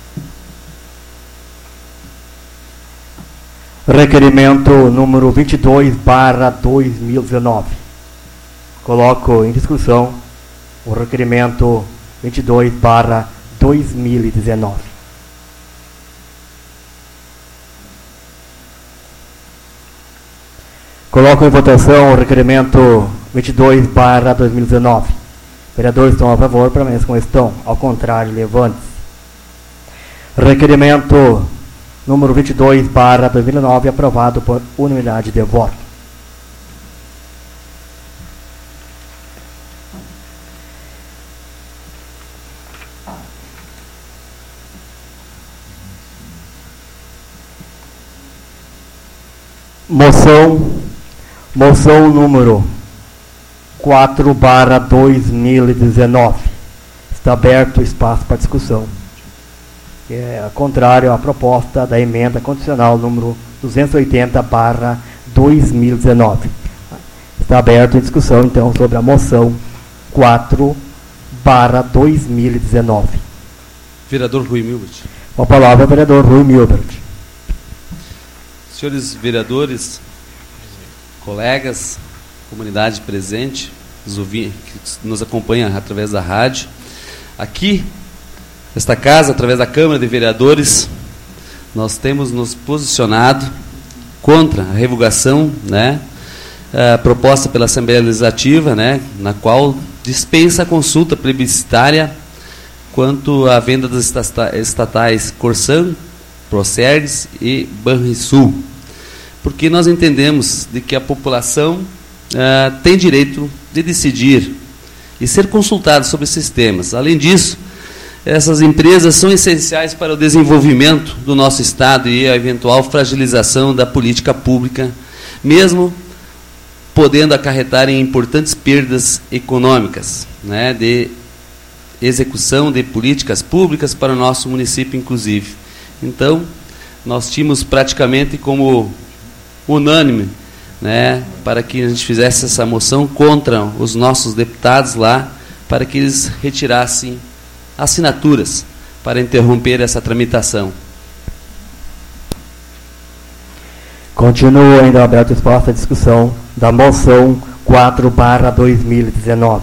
Requerimento número 22/2019. Coloco em discussão o requerimento 22/2019. Coloco em votação o requerimento 22/2019. Vereadores estão a favor, permaneçam como estão. Ao contrário, levante-se. Requerimento número 22/2019, aprovado por unanimidade de voto. Moção número 4/2019. Está aberto o espaço para discussão. É contrário à proposta da emenda condicional número 280/2019. Está aberto a discussão, então, sobre a moção 4/2019. Vereador Rui Milbert. Com a palavra, vereador Rui Milbert. Senhores vereadores, colegas, comunidade presente, os ouvintes que nos acompanham através da rádio, aqui, nesta casa, através da Câmara de Vereadores, nós temos nos posicionado contra a revogação, proposta pela Assembleia Legislativa, na qual dispensa a consulta plebiscitária quanto à venda das estatais Corsan, Procerdes e Banrisul, porque nós entendemos de que a população tem direito de decidir e ser consultado sobre esses temas. Além disso, essas empresas são essenciais para o desenvolvimento do nosso Estado e a eventual fragilização da política pública, mesmo podendo acarretar em importantes perdas econômicas, de execução de políticas públicas para o nosso município, inclusive. Então, nós tínhamos praticamente como unânime né, para que a gente fizesse essa moção contra os nossos deputados lá, para que eles retirassem assinaturas para interromper essa tramitação. Continua ainda aberto espaço à discussão da moção 4/2019.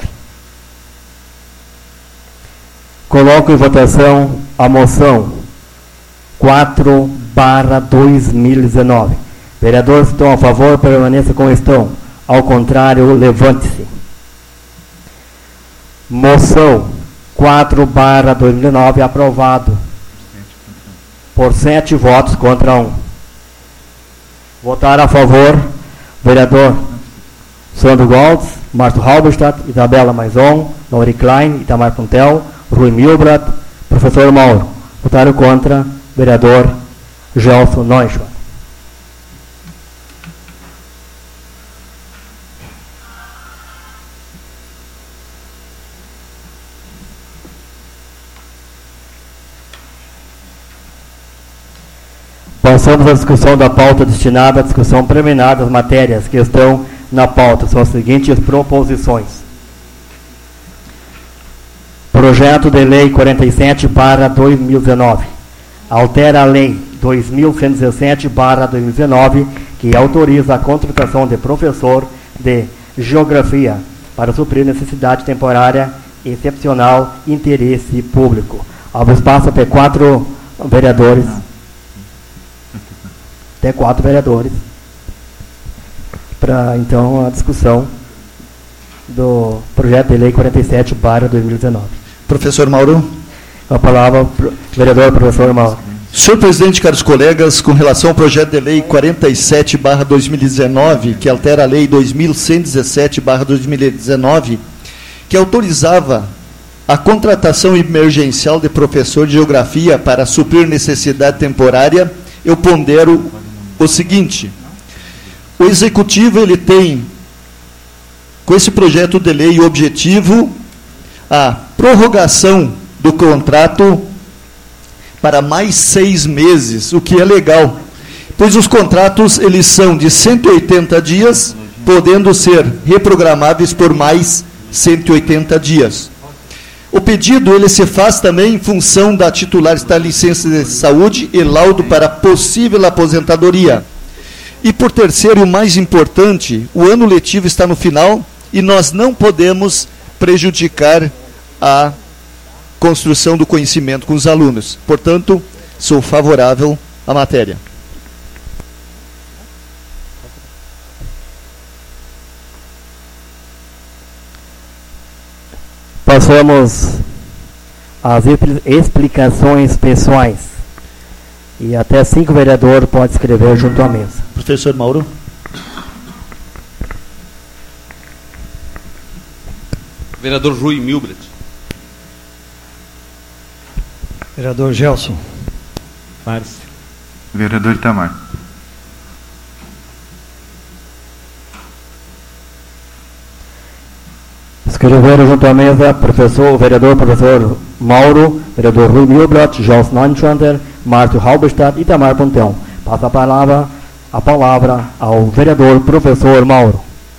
Coloco em votação a moção 4/2019. Vereadores que estão a favor, permaneça como estão. Ao contrário, levante-se. Moção 4/2019 aprovado por 7 votos contra 1. Votaram a favor, vereador Sandro Goltz, Márcio Halberstadt, Isabela Maison, Mauri Klein, Itamar Puntel, Rui Milbrat, professor Mauro. Votaram contra, vereador Gelson Neuschwann. Passamos à discussão da pauta destinada à discussão preliminar das matérias que estão na pauta. São as seguintes proposições. Projeto de Lei 47/2019. Altera a Lei 2117/2019, que autoriza a contratação de professor de Geografia para suprir necessidade temporária excepcional interesse público. Abre espaço até 4 vereadores. Até 4 vereadores para, então, a discussão do projeto de lei 47/2019. Professor Mauro. A palavra, vereador professor Mauro. Senhor presidente, caros colegas, com relação ao projeto de lei 47/2019, que altera a lei 2117/2019, que autorizava a contratação emergencial de professor de geografia para suprir necessidade temporária, eu pondero o seguinte: o executivo ele tem, com esse projeto de lei, o objetivo a prorrogação do contrato para mais 6 meses, o que é legal, pois os contratos eles são de 180 dias, podendo ser reprogramáveis por mais 180 dias. O pedido ele se faz também em função da titular estar em licença de saúde e laudo para possível aposentadoria. E por terceiro, e o mais importante, o ano letivo está no final e nós não podemos prejudicar a construção do conhecimento com os alunos. Portanto, sou favorável à matéria. Passamos às explicações pessoais. E até 5 vereadores podem escrever junto à mesa. Professor Mauro. Vereador Rui Milbrat. Vereador Gelson. Márcio. Vereador Itamar. Escreveram junto à mesa o vereador professor Mauro, vereador Rui Milbrat, Gelson Neuschwann, Márcio Halberstadt e Itamar Puntel. Passa a palavra ao vereador professor Mauro.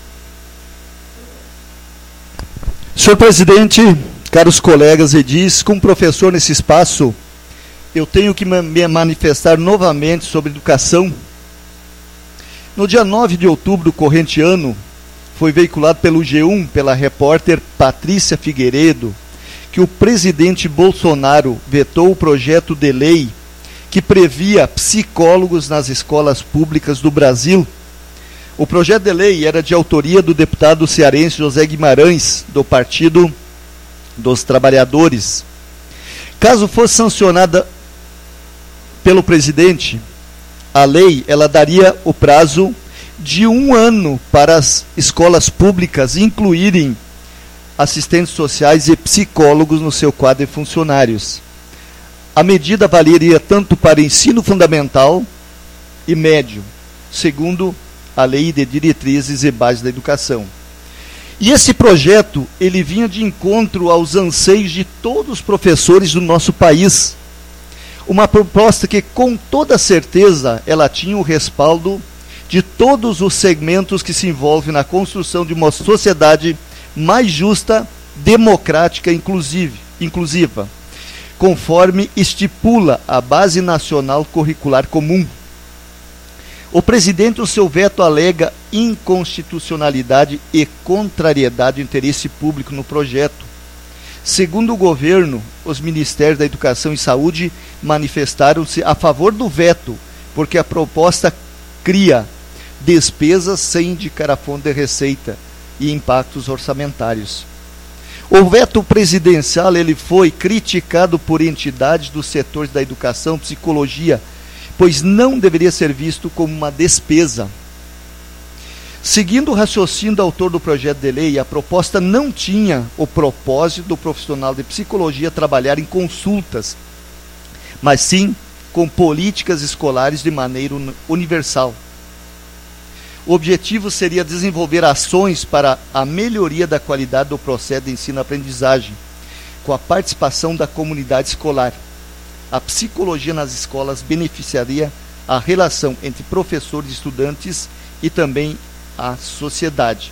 Senhor presidente, caros colegas edis, como professor nesse espaço, eu tenho que me manifestar novamente sobre educação. No dia 9 de outubro do corrente ano, foi veiculado pelo G1, pela repórter Patrícia Figueiredo, que o presidente Bolsonaro vetou o projeto de lei que previa psicólogos nas escolas públicas do Brasil. O projeto de lei era de autoria do deputado cearense José Guimarães, do Partido dos Trabalhadores. Caso fosse sancionada pelo presidente, a lei ela daria o prazo de 1 ano para as escolas públicas incluírem assistentes sociais e psicólogos no seu quadro de funcionários. A medida valeria tanto para ensino fundamental e médio, segundo a Lei de Diretrizes e Bases da Educação. E esse projeto, ele vinha de encontro aos anseios de todos os professores do nosso país. Uma proposta que, com toda certeza, ela tinha o respaldo de todos os segmentos que se envolvem na construção de uma sociedade mais justa, democrática e inclusiva, conforme estipula a Base Nacional Curricular Comum. O presidente, o seu veto alega inconstitucionalidade e contrariedade ao interesse público no projeto. Segundo o governo, os Ministérios da Educação e Saúde manifestaram-se a favor do veto, porque a proposta cria despesas sem indicar a fonte de receita e impactos orçamentários. O veto presidencial ele foi criticado por entidades dos setores da educação, psicologia, pois não deveria ser visto como uma despesa. Seguindo o raciocínio do autor do projeto de lei, a proposta não tinha o propósito do profissional de psicologia trabalhar em consultas, mas sim com políticas escolares de maneira universal. O objetivo seria desenvolver ações para a melhoria da qualidade do processo de ensino-aprendizagem, com a participação da comunidade escolar. A psicologia nas escolas beneficiaria a relação entre professores e estudantes e também a sociedade.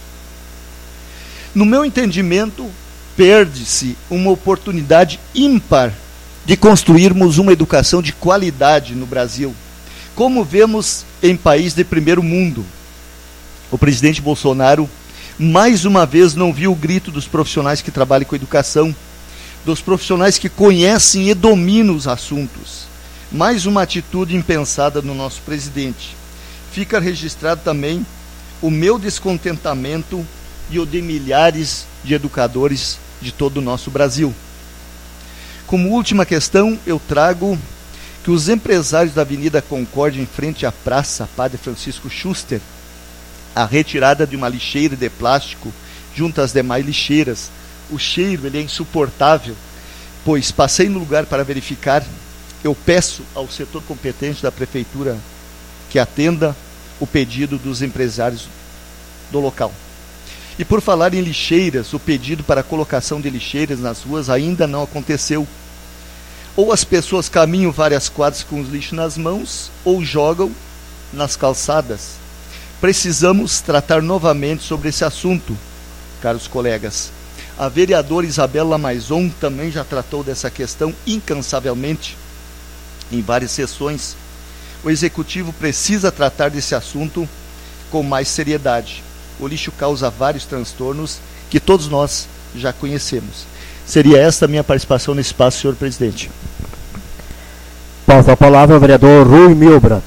No meu entendimento, perde-se uma oportunidade ímpar de construirmos uma educação de qualidade no Brasil, como vemos em países de primeiro mundo. O presidente Bolsonaro, mais uma vez, não viu o grito dos profissionais que trabalham com educação, dos profissionais que conhecem e dominam os assuntos. Mais uma atitude impensada no nosso presidente. Fica registrado também o meu descontentamento e o de milhares de educadores de todo o nosso Brasil. Como última questão, eu trago que os empresários da Avenida Concórdia, em frente à Praça Padre Francisco Schuster, a retirada de uma lixeira de plástico junto às demais lixeiras. O cheiro ele é insuportável, pois passei no lugar para verificar. Eu peço ao setor competente da prefeitura que atenda o pedido dos empresários do local. E por falar em lixeiras, o pedido para a colocação de lixeiras nas ruas ainda não aconteceu. Ou as pessoas caminham várias quadras com os lixos nas mãos, ou jogam nas calçadas. Precisamos tratar novamente sobre esse assunto, caros colegas. A vereadora Isabela Maison também já tratou dessa questão incansavelmente em várias sessões. O executivo precisa tratar desse assunto com mais seriedade. O lixo causa vários transtornos que todos nós já conhecemos. Seria esta a minha participação nesse espaço, senhor presidente. Passa a palavra ao vereador Rui Milbrat.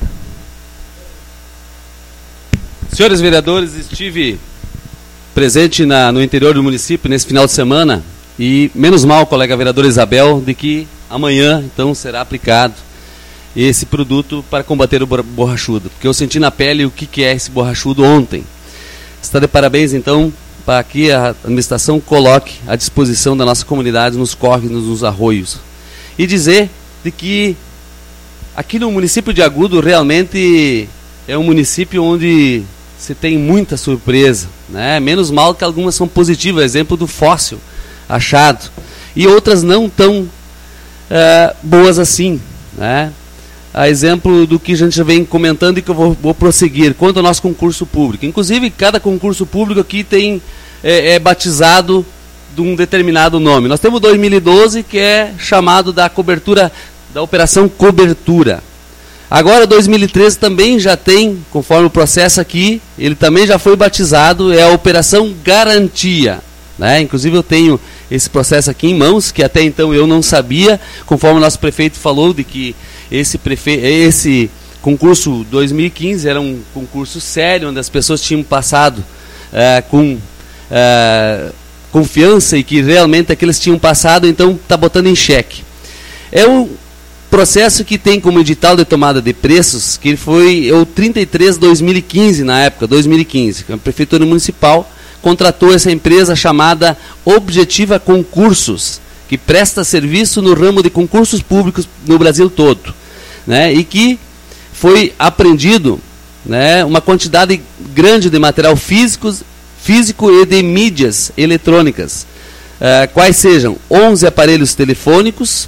Senhores vereadores, estive presente no interior do município nesse final de semana e menos mal, colega vereadora Isabel, de que amanhã então será aplicado esse produto para combater o borrachudo, porque eu senti na pele o que é esse borrachudo ontem. Está de parabéns então para que a administração coloque à disposição da nossa comunidade nos córregos, nos arroios. E dizer de que aqui no município de Agudo realmente é um município onde se tem muita surpresa, né? Menos mal que algumas são positivas, exemplo do fóssil achado, e outras não tão boas assim, né? A exemplo do que a gente já vem comentando e que eu vou prosseguir, quanto ao nosso concurso público. Inclusive, cada concurso público aqui tem é batizado de um determinado nome. Nós temos 2012, que é chamado da cobertura, da Operação Cobertura. Agora, 2013 também já tem, conforme o processo aqui, ele também já foi batizado, é a Operação Garantia, né? Inclusive eu tenho esse processo aqui em mãos, que até então eu não sabia, conforme o nosso prefeito falou, de que esse concurso 2015 era um concurso sério, onde as pessoas tinham passado com confiança e que realmente aqueles tinham passado, então está botando em xeque. É um processo que tem como edital de tomada de preços, que foi o 33/2015, na época, 2015, que a Prefeitura Municipal contratou essa empresa chamada Objetiva Concursos, que presta serviço no ramo de concursos públicos no Brasil todo, né? E que foi apreendido, né, uma quantidade grande de material físico e de mídias eletrônicas, quais sejam 11 aparelhos telefônicos,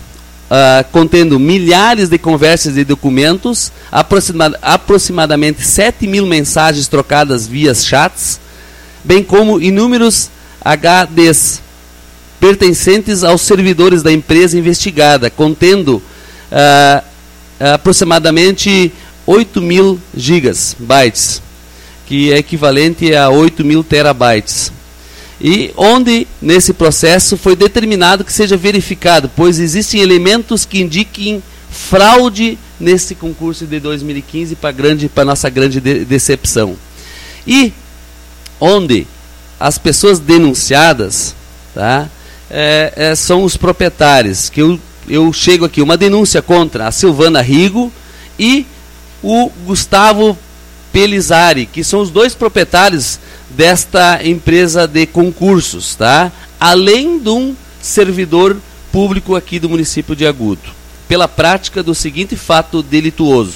contendo milhares de conversas e documentos, aproximadamente 7.000 mensagens trocadas via chats, bem como inúmeros HDs pertencentes aos servidores da empresa investigada, contendo aproximadamente 8.000 gigabytes, que é equivalente a 8.000 terabytes. E onde, nesse processo, foi determinado que seja verificado, pois existem elementos que indiquem fraude nesse concurso de 2015 para nossa grande decepção. E onde as pessoas denunciadas, tá, são os proprietários, que eu chego aqui, uma denúncia contra a Silvana Rigo e o Gustavo Pelizari, que são os dois proprietários desta empresa de concursos, tá? Além de um servidor público aqui do município de Agudo, pela prática do seguinte fato delituoso.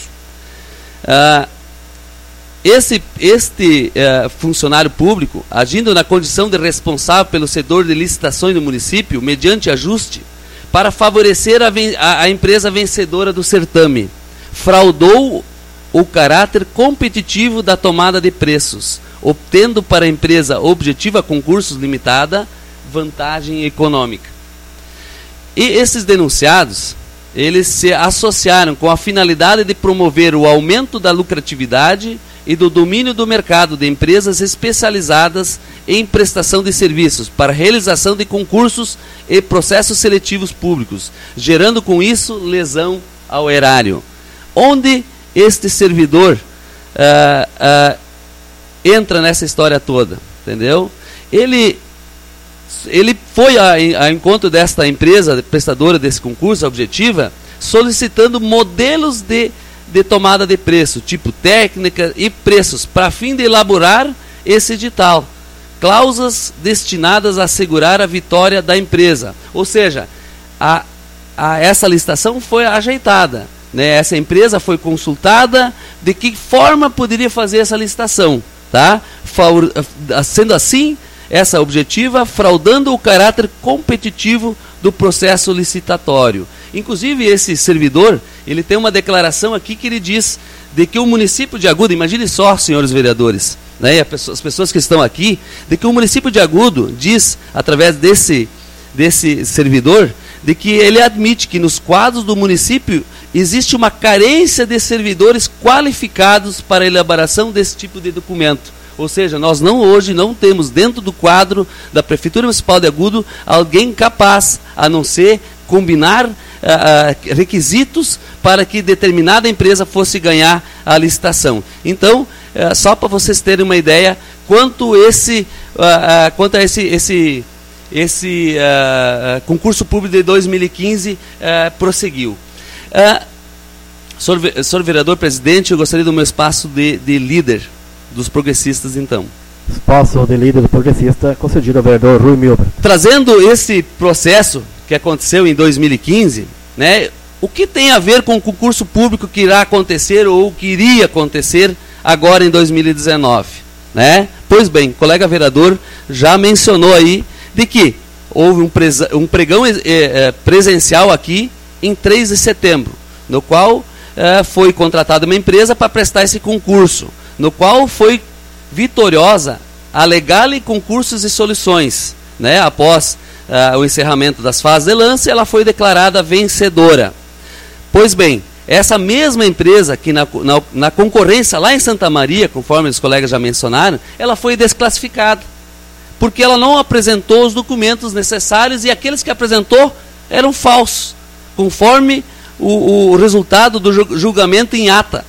Este funcionário público, agindo na condição de responsável pelo setor de licitações do município, mediante ajuste, para favorecer a empresa vencedora do certame, fraudou o caráter competitivo da tomada de preços, obtendo para a empresa Objetiva Concursos Limitada vantagem econômica. E esses denunciados, eles se associaram com a finalidade de promover o aumento da lucratividade e do domínio do mercado de empresas especializadas em prestação de serviços para realização de concursos e processos seletivos públicos, gerando com isso lesão ao erário. Onde este servidor entra nessa história toda, entendeu? Ele foi a encontro desta empresa prestadora desse concurso, a Objetiva, solicitando modelos de tomada de preço, tipo técnica e preços, para fim de elaborar esse edital. Cláusulas destinadas a assegurar a vitória da empresa. Ou seja, essa licitação foi ajeitada, né? Essa empresa foi consultada de que forma poderia fazer essa licitação, tá? Sendo assim, essa Objetiva fraudando o caráter competitivo do processo licitatório. Inclusive, esse servidor, ele tem uma declaração aqui que ele diz de que o município de Agudo, imagine só, senhores vereadores, né, as pessoas que estão aqui, de que o município de Agudo diz, através desse servidor, de que ele admite que nos quadros do município existe uma carência de servidores qualificados para a elaboração desse tipo de documento. Ou seja, nós hoje não temos dentro do quadro da Prefeitura Municipal de Agudo alguém capaz, a não ser combinar requisitos para que determinada empresa fosse ganhar a licitação. Então, só para vocês terem uma ideia, quanto a esse concurso público de 2015 prosseguiu. Senhor vereador presidente, eu gostaria do meu espaço de líder dos progressistas, então. Espaço de líder do progressista concedido ao vereador Rui Milber. Trazendo esse processo que aconteceu em 2015, né, o que tem a ver com o concurso público que irá acontecer ou que iria acontecer agora em 2019, né? Pois bem, o colega vereador já mencionou aí de que houve um pregão presencial aqui em 3 de setembro, no qual foi contratada uma empresa para prestar esse concurso, no qual foi vitoriosa a Legale Concursos e Soluções, né? Após o encerramento das fases de lance, ela foi declarada vencedora. Pois bem, essa mesma empresa que na concorrência lá em Santa Maria, conforme os colegas já mencionaram, ela foi desclassificada, porque ela não apresentou os documentos necessários e aqueles que apresentou eram falsos, conforme o resultado do julgamento em ata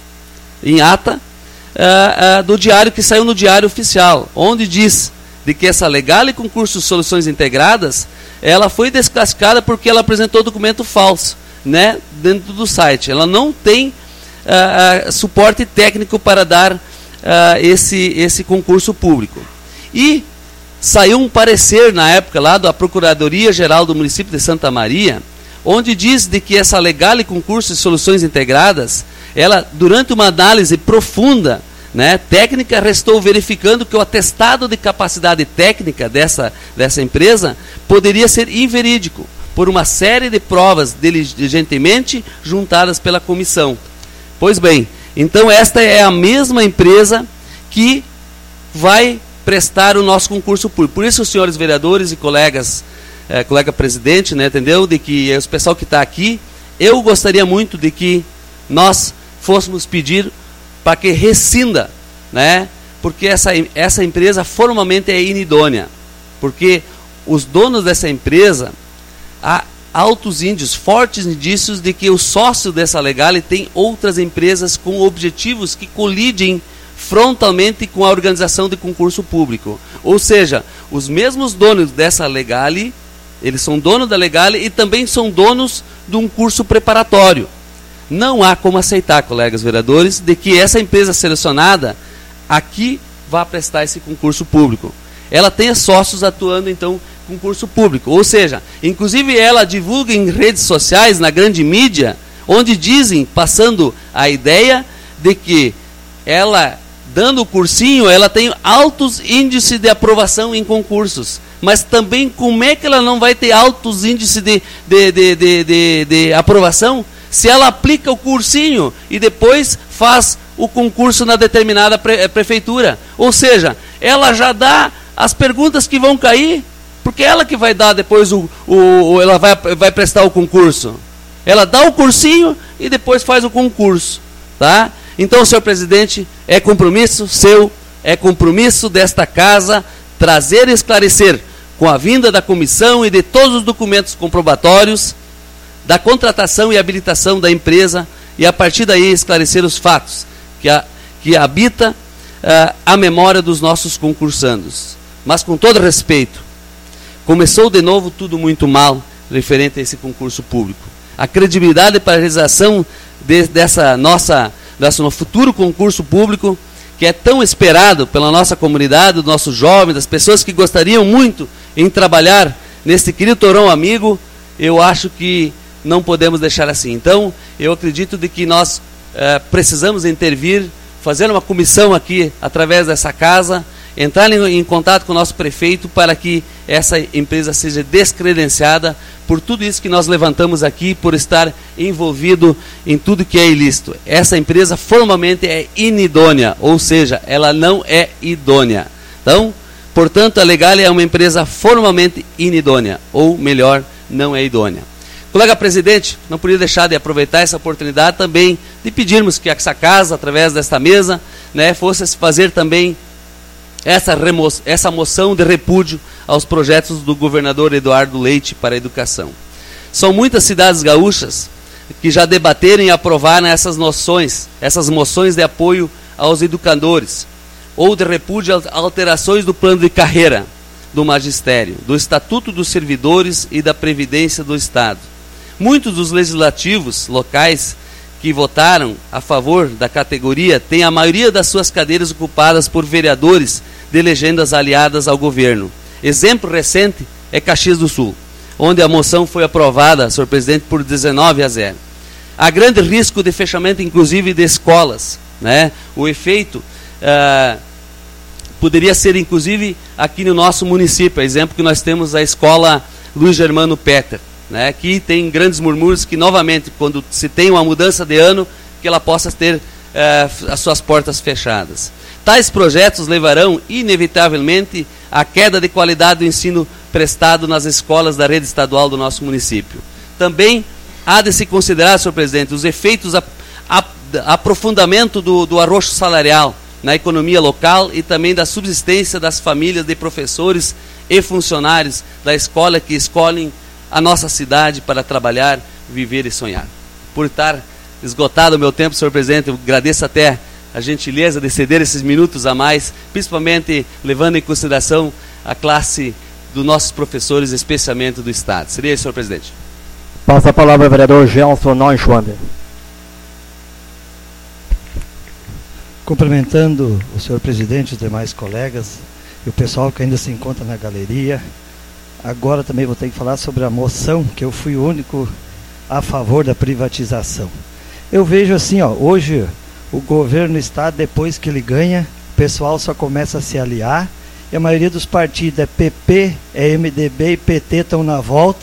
do diário, que saiu no Diário Oficial, onde diz de que essa Legale Concursos Soluções Integradas, ela foi desclassificada porque ela apresentou documento falso, né, dentro do site. Ela não tem suporte técnico para dar esse concurso público. E saiu um parecer na época lá da Procuradoria-Geral do município de Santa Maria, onde diz de que essa Legale Concursos e Soluções Integradas, ela, durante uma análise profunda, né, técnica, restou verificando que o atestado de capacidade técnica dessa empresa poderia ser inverídico, por uma série de provas diligentemente juntadas pela comissão. Pois bem, então esta é a mesma empresa que vai prestar o nosso concurso público. Por isso, senhores vereadores e colegas, colega presidente, né, entendeu? De que o pessoal que está aqui, eu gostaria muito de que nós fôssemos pedir para que rescinda, né? Porque essa empresa formalmente é inidônea. Porque os donos dessa empresa, há altos índices, fortes indícios de que o sócio dessa Legale tem outras empresas com objetivos que colidem frontalmente com a organização de concurso público. Ou seja, os mesmos donos dessa Legale, eles são donos da Legale e também são donos de um curso preparatório. Não há como aceitar, colegas vereadores, de que essa empresa selecionada aqui vá prestar esse concurso público. Ela tenha sócios atuando, então, com concurso público. Ou seja, inclusive ela divulga em redes sociais, na grande mídia, onde dizem, passando a ideia de que ela, dando o cursinho, ela tem altos índices de aprovação em concursos. Mas também, como é que ela não vai ter altos índices de aprovação se ela aplica o cursinho e depois faz o concurso na determinada prefeitura? Ou seja, ela já dá as perguntas que vão cair, porque ela que vai dar depois ela vai prestar o concurso. Ela dá o cursinho e depois faz o concurso, tá? Então, senhor presidente, é compromisso seu, é compromisso desta casa trazer e esclarecer, com a vinda da comissão e de todos os documentos comprobatórios da contratação e habilitação da empresa, e a partir daí esclarecer os fatos que habita a memória dos nossos concursandos. Mas com todo respeito, começou de novo tudo muito mal referente a esse concurso público. A credibilidade para a realização desse futuro concurso público, que é tão esperado pela nossa comunidade, dos nossos jovens, das pessoas que gostariam muito em trabalhar neste querido Torão amigo, eu acho que não podemos deixar assim. Então, eu acredito de que nós precisamos intervir, fazer uma comissão aqui, através dessa casa, entrar em contato com o nosso prefeito para que essa empresa seja descredenciada por tudo isso que nós levantamos aqui, por estar envolvido em tudo que é ilícito. Essa empresa formalmente é inidônea, ou seja, ela não é idônea. Então, portanto, a Legale é uma empresa formalmente inidônea, ou melhor, não é idônea. Colega presidente, não podia deixar de aproveitar essa oportunidade também de pedirmos que essa casa, através desta mesa, né, fosse fazer também essa moção de repúdio aos projetos do governador Eduardo Leite para a educação. São muitas cidades gaúchas que já debateram e aprovaram essas moções de apoio aos educadores, ou de repúdio às alterações do plano de carreira do magistério, do Estatuto dos Servidores e da Previdência do Estado. Muitos dos legislativos locais que votaram a favor da categoria têm a maioria das suas cadeiras ocupadas por vereadores de legendas aliadas ao governo. Exemplo recente é Caxias do Sul, onde a moção foi aprovada, senhor presidente, por 19-0. Há grande risco de fechamento, inclusive, de escolas, né? O efeito poderia ser, inclusive, aqui no nosso município. Exemplo que nós temos a escola Luiz Germano Petter, né, que tem grandes murmúrios que, novamente, quando se tem uma mudança de ano, que ela possa ter as suas portas fechadas. Tais projetos levarão, inevitavelmente, à queda de qualidade do ensino prestado nas escolas da rede estadual do nosso município. Também há de se considerar, senhor presidente, os efeitos aprofundamento do arroxo salarial na economia local e também da subsistência das famílias de professores e funcionários da escola que escolhem a nossa cidade para trabalhar, viver e sonhar. Por estar esgotado o meu tempo, senhor presidente, eu agradeço até a gentileza de ceder esses minutos a mais, principalmente levando em consideração a classe dos nossos professores, especialmente do Estado. Seria isso, senhor presidente. Passa a palavra ao vereador Gelson Neuschwander. Cumprimentando o senhor presidente e os demais colegas e o pessoal que ainda se encontra na galeria. Agora também vou ter que falar sobre a moção, que eu fui o único a favor da privatização. Eu vejo assim, hoje o governo está, depois que ele ganha, o pessoal só começa a se aliar, e a maioria dos partidos é PP, é MDB e PT estão na volta,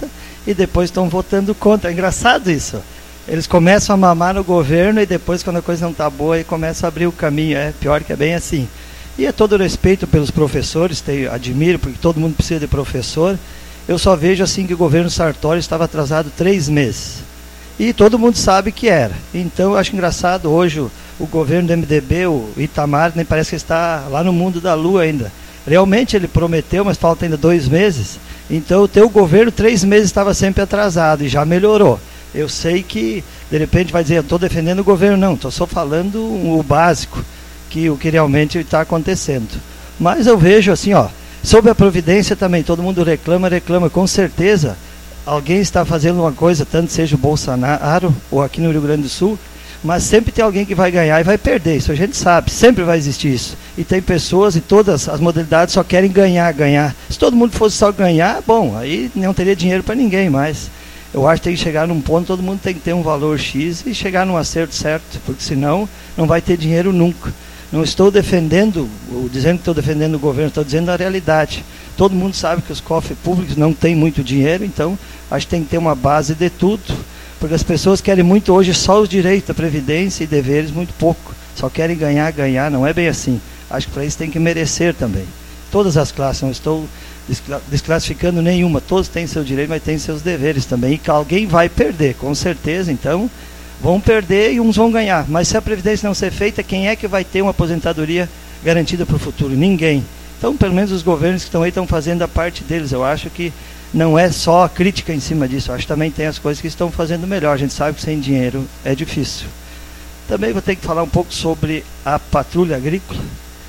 e depois estão votando contra. É engraçado isso. Eles começam a mamar no governo e depois, quando a coisa não está boa, começam a abrir o caminho. É pior que é bem assim. E é todo respeito pelos professores, admiro, porque todo mundo precisa de professor. Eu só vejo assim que o governo Sartori estava atrasado 3 meses. E todo mundo sabe que era. Então eu acho engraçado hoje o governo do MDB, o Itamar, nem parece que está lá no mundo da lua ainda. Realmente ele prometeu, mas falta ainda 2 meses. Então o teu governo 3 meses estava sempre atrasado e já melhorou. Eu sei que de repente vai dizer, eu estou defendendo o governo, não, estou só falando o básico, o que realmente está acontecendo. Mas eu vejo assim, sobre a providência também, todo mundo reclama, com certeza. Alguém está fazendo uma coisa, tanto seja o Bolsonaro ou aqui no Rio Grande do Sul, mas sempre tem alguém que vai ganhar e vai perder, isso a gente sabe, sempre vai existir isso. E tem pessoas e todas as modalidades só querem ganhar. Se todo mundo fosse só ganhar, bom, aí não teria dinheiro para ninguém mais. Eu acho que tem que chegar num ponto, todo mundo tem que ter um valor X e chegar num acerto certo, porque senão não vai ter dinheiro nunca. Não estou dizendo que estou defendendo o governo, estou dizendo a realidade. Todo mundo sabe que os cofres públicos não têm muito dinheiro, então acho que tem que ter uma base de tudo, porque as pessoas querem muito hoje só os direitos, a previdência e deveres, muito pouco. Só querem ganhar, não é bem assim. Acho que para isso tem que merecer também. Todas as classes, não estou desclassificando nenhuma, todos têm seu direito, mas têm seus deveres também. E que alguém vai perder, com certeza, então vão perder e uns vão ganhar. Mas se a previdência não ser feita, quem é que vai ter uma aposentadoria garantida para o futuro? Ninguém. Então, pelo menos os governos que estão aí estão fazendo a parte deles. Eu acho que não é só a crítica em cima disso. Eu acho que também tem as coisas que estão fazendo melhor. A gente sabe que sem dinheiro é difícil. Também vou ter que falar um pouco sobre a patrulha agrícola.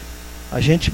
A gente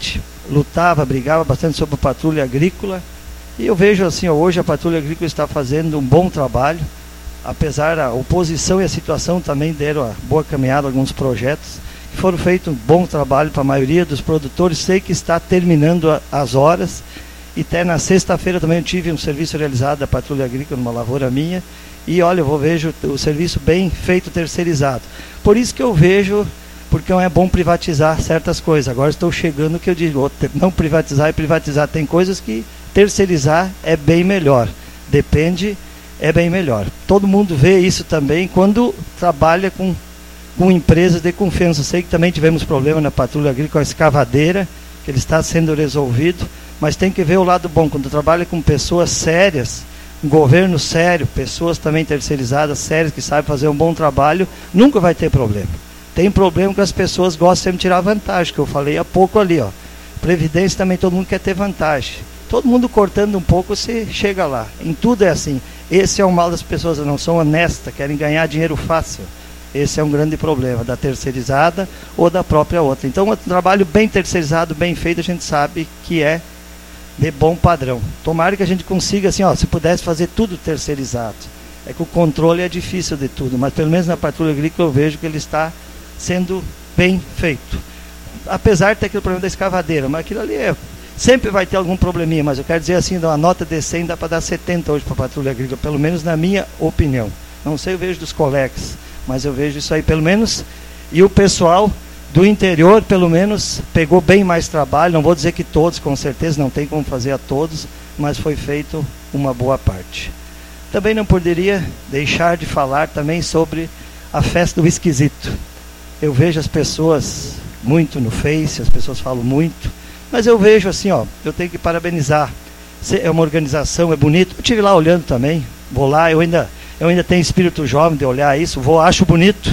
brigava bastante sobre a patrulha agrícola. E eu vejo assim, hoje a patrulha agrícola está fazendo um bom trabalho. Apesar da oposição e a situação também deram a boa caminhada alguns projetos. Foram feitos um bom trabalho para a maioria dos produtores. Sei que está terminando as horas. E até na sexta-feira também eu tive um serviço realizado da patrulha agrícola numa lavoura minha. E olha, eu vejo o serviço bem feito, terceirizado. Por isso que eu vejo, porque é bom privatizar certas coisas. Agora estou chegando no que eu digo, não privatizar e privatizar. Tem coisas que terceirizar é bem melhor. Depende, é bem melhor. Todo mundo vê isso também quando trabalha com empresas de confiança. Sei que também tivemos problema na patrulha agrícola com a escavadeira, que ele está sendo resolvido, mas tem que ver o lado bom. Quando trabalha com pessoas sérias, um governo sério, pessoas também terceirizadas, sérias, que sabem fazer um bom trabalho, nunca vai ter problema. Tem problema que as pessoas gostam sempre de tirar vantagem, que eu falei há pouco ali, Previdência também todo mundo quer ter vantagem. Todo mundo cortando um pouco, você chega lá. Em tudo é assim. Esse é o mal das pessoas, não são honestas, querem ganhar dinheiro fácil. Esse é um grande problema da terceirizada ou da própria outra. Então, um trabalho bem terceirizado, bem feito, a gente sabe que é de bom padrão. Tomara que a gente consiga, assim, se pudesse fazer tudo terceirizado. É que o controle é difícil de tudo, mas pelo menos na patrulha agrícola eu vejo que ele está sendo bem feito. Apesar de ter aquele problema da escavadeira, mas aquilo ali sempre vai ter algum probleminha, mas eu quero dizer assim, uma nota de 100 dá para dar 70 hoje para a patrulha agrícola, pelo menos na minha opinião. Não sei, eu vejo dos colegas, mas eu vejo isso aí pelo menos, e o pessoal do interior pelo menos pegou bem mais trabalho, não vou dizer que todos, com certeza, não tem como fazer a todos, mas foi feito uma boa parte. Também não poderia deixar de falar também sobre a festa do esquisito. Eu vejo as pessoas muito no Face, as pessoas falam muito, mas eu vejo assim, eu tenho que parabenizar. É uma organização, é bonito. Eu estive lá olhando também, vou lá, eu ainda tenho espírito jovem de olhar isso, acho bonito,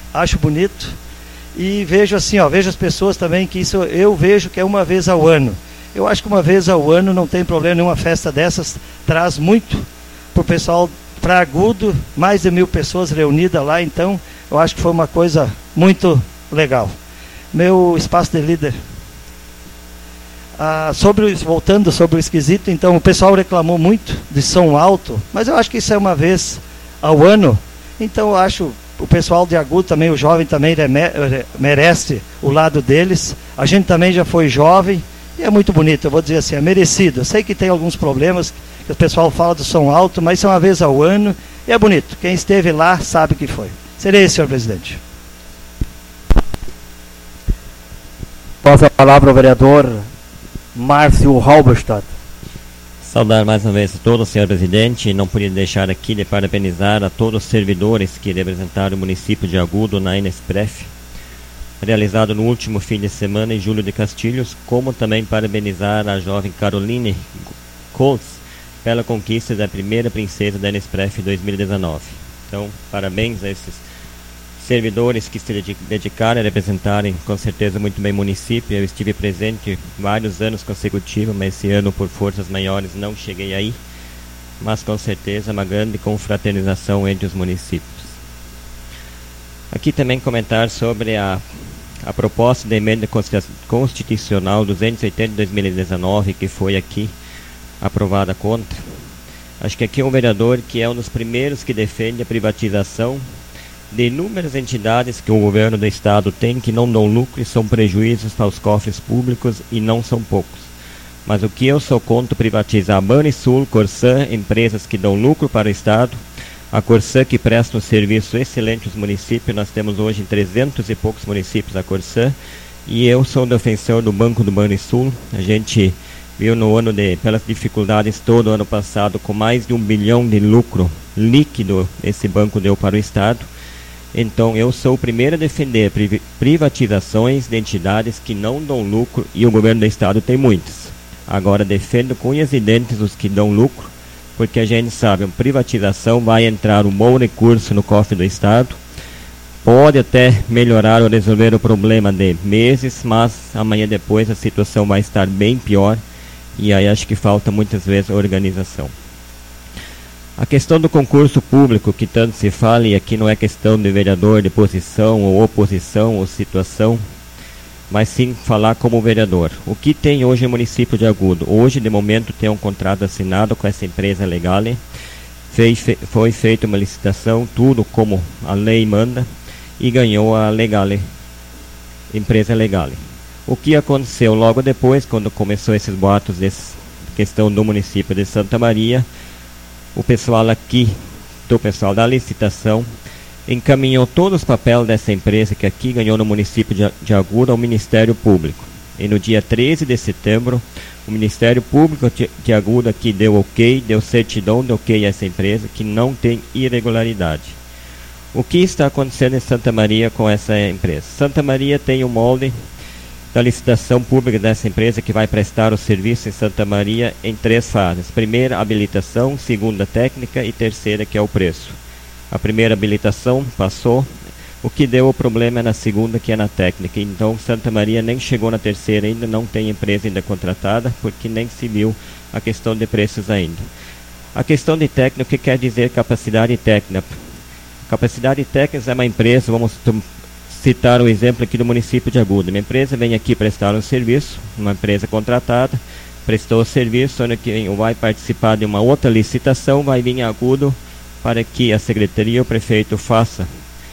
e vejo assim, vejo as pessoas também que isso eu vejo que é uma vez ao ano. Eu acho que uma vez ao ano não tem problema nenhuma, festa dessas traz muito para o pessoal, para Agudo, mais de 1000 pessoas reunidas lá, então eu acho que foi uma coisa muito legal. Meu espaço de líder. Voltando sobre o esquisito, então o pessoal reclamou muito de som alto, mas eu acho que isso é uma vez ao ano, então eu acho o pessoal de Agudo também, o jovem também merece o lado deles, a gente também já foi jovem, e é muito bonito, eu vou dizer assim, é merecido. Eu sei que tem alguns problemas, que o pessoal fala do som alto, mas isso é uma vez ao ano, e é bonito, quem esteve lá sabe que foi. Seria isso, senhor presidente. Passa a palavra ao vereador Márcio Halberstadt. Saudar mais uma vez a todos, senhor presidente, e não podia deixar aqui de parabenizar a todos os servidores que representaram o município de Agudo na Inespref, realizado no último fim de semana em Júlio de Castilhos, como também parabenizar a jovem Caroline Colts pela conquista da primeira princesa da Inespref 2019. Então, parabéns a esses servidores que se dedicaram a representarem com certeza muito bem o município. Eu estive presente vários anos consecutivos, mas esse ano por forças maiores não cheguei aí, mas com certeza uma grande confraternização entre os municípios. Aqui também comentar sobre a proposta da emenda constitucional 280 de 2019, que foi aqui aprovada contra. Acho que aqui é um vereador que é um dos primeiros que defende a privatização de inúmeras entidades que o governo do estado tem, que não dão lucro e são prejuízos para os cofres públicos, e não são poucos. Mas o que eu sou contra privatizar a Banrisul, Corsã, empresas que dão lucro para o estado, a Corsã que presta um serviço excelente aos municípios. Nós temos hoje em 300 e poucos municípios a Corsã, e eu sou defensor do Banco do Banrisul. A gente viu no ano pelas dificuldades todo o ano passado, com mais de 1 bilhão de lucro líquido esse banco deu para o estado. Então eu sou o primeiro a defender privatizações de entidades que não dão lucro, e o governo do estado tem muitas. Agora defendo com unhas e dentes os que dão lucro, porque a gente sabe, a privatização vai entrar um bom recurso no cofre do estado, pode até melhorar ou resolver o problema de meses, mas amanhã depois a situação vai estar bem pior, e aí acho que falta muitas vezes organização. A questão do concurso público, que tanto se fala, e aqui não é questão de vereador de posição ou oposição ou situação, mas sim falar como vereador. O que tem hoje no município de Agudo? Hoje, de momento, tem um contrato assinado com essa empresa Legale. Foi feita uma licitação, tudo como a lei manda, e ganhou a Legale, empresa Legale. O que aconteceu logo depois, quando começou esses boatos dessa questão do município de Santa Maria, o pessoal aqui, do pessoal da licitação, encaminhou todos os papéis dessa empresa que aqui ganhou no município de Agudo ao Ministério Público. E no dia 13 de setembro, o Ministério Público de Agudo aqui deu ok, deu certidão de ok a essa empresa, que não tem irregularidade. O que está acontecendo em Santa Maria com essa empresa? Santa Maria tem o molde da licitação pública dessa empresa, que vai prestar o serviço em Santa Maria em 3 fases. Primeira, habilitação, segunda, técnica, e terceira, que é o preço. A primeira habilitação passou, o que deu o problema é na segunda, que é na técnica. Então Santa Maria nem chegou na terceira ainda, não tem empresa ainda contratada, porque nem se viu a questão de preços ainda. A questão de técnica, o que quer dizer capacidade técnica? Capacidade técnica é uma empresa, vamos citar o exemplo aqui do município de Agudo. Uma empresa vem aqui prestar um serviço, uma empresa contratada, prestou o serviço, ano que vai participar de uma outra licitação, vai vir em Agudo para que a secretaria, o prefeito, faça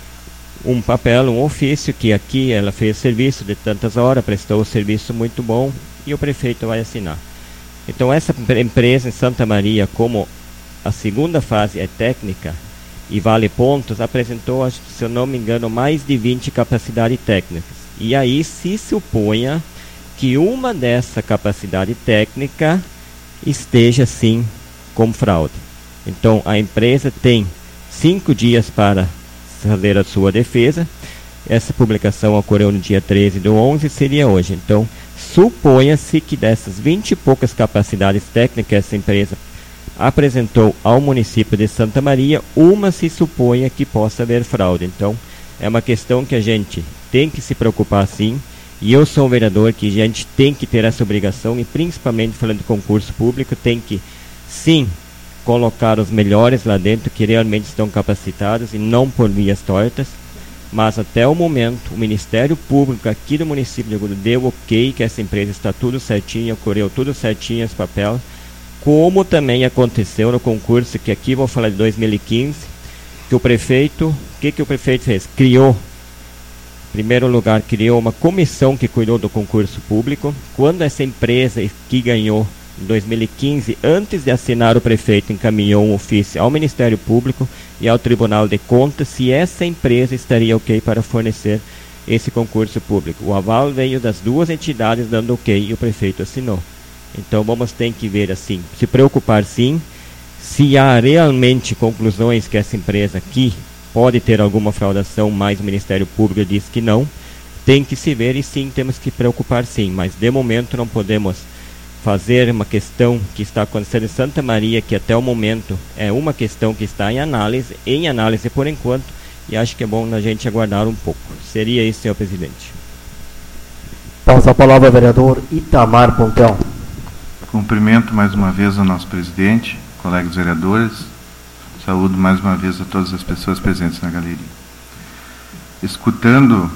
um papel, um ofício, que aqui ela fez serviço de tantas horas, prestou o serviço muito bom, e o prefeito vai assinar. Então essa empresa em Santa Maria, como a segunda fase é técnica e vale pontos, apresentou, acho que, se eu não me engano, mais de 20 capacidades técnicas. E aí se suponha que uma dessa capacidade técnica esteja sim com fraude. Então a empresa tem 5 dias para fazer a sua defesa. Essa publicação ocorreu no dia 13/11, seria hoje. Então suponha-se que dessas 20 e poucas capacidades técnicas essa empresa apresentou ao município de Santa Maria, uma se suponha que possa haver fraude. Então é uma questão que a gente tem que se preocupar sim, e eu sou um vereador que a gente tem que ter essa obrigação, e principalmente falando de concurso público, tem que sim colocar os melhores lá dentro, que realmente estão capacitados, e não por vias tortas. Mas até o momento o Ministério Público aqui do município de Agudo deu ok, que essa empresa está tudo certinho, ocorreu tudo certinho esse papel, como também aconteceu no concurso, que aqui vou falar de 2015, que o prefeito, o que o prefeito fez? Criou, em primeiro lugar, criou uma comissão que cuidou do concurso público. Quando essa empresa que ganhou em 2015, antes de assinar, o prefeito encaminhou um ofício ao Ministério Público e ao Tribunal de Contas se essa empresa estaria ok para fornecer esse concurso público. O aval veio das duas entidades dando ok e o prefeito assinou. Então vamos ter que ver assim, se preocupar sim, se há realmente conclusões que essa empresa aqui pode ter alguma fraudação, mas o Ministério Público diz que não, tem que se ver e sim, temos que preocupar sim, mas de momento não podemos fazer uma questão que está acontecendo em Santa Maria, que até o momento é uma questão que está em análise por enquanto, e acho que é bom a gente aguardar um pouco. Seria isso, senhor presidente. Passa a palavra ao vereador Itamar Pontão. Cumprimento mais uma vez o nosso presidente, colegas vereadores, saúdo mais uma vez a todas as pessoas presentes na galeria. Escutando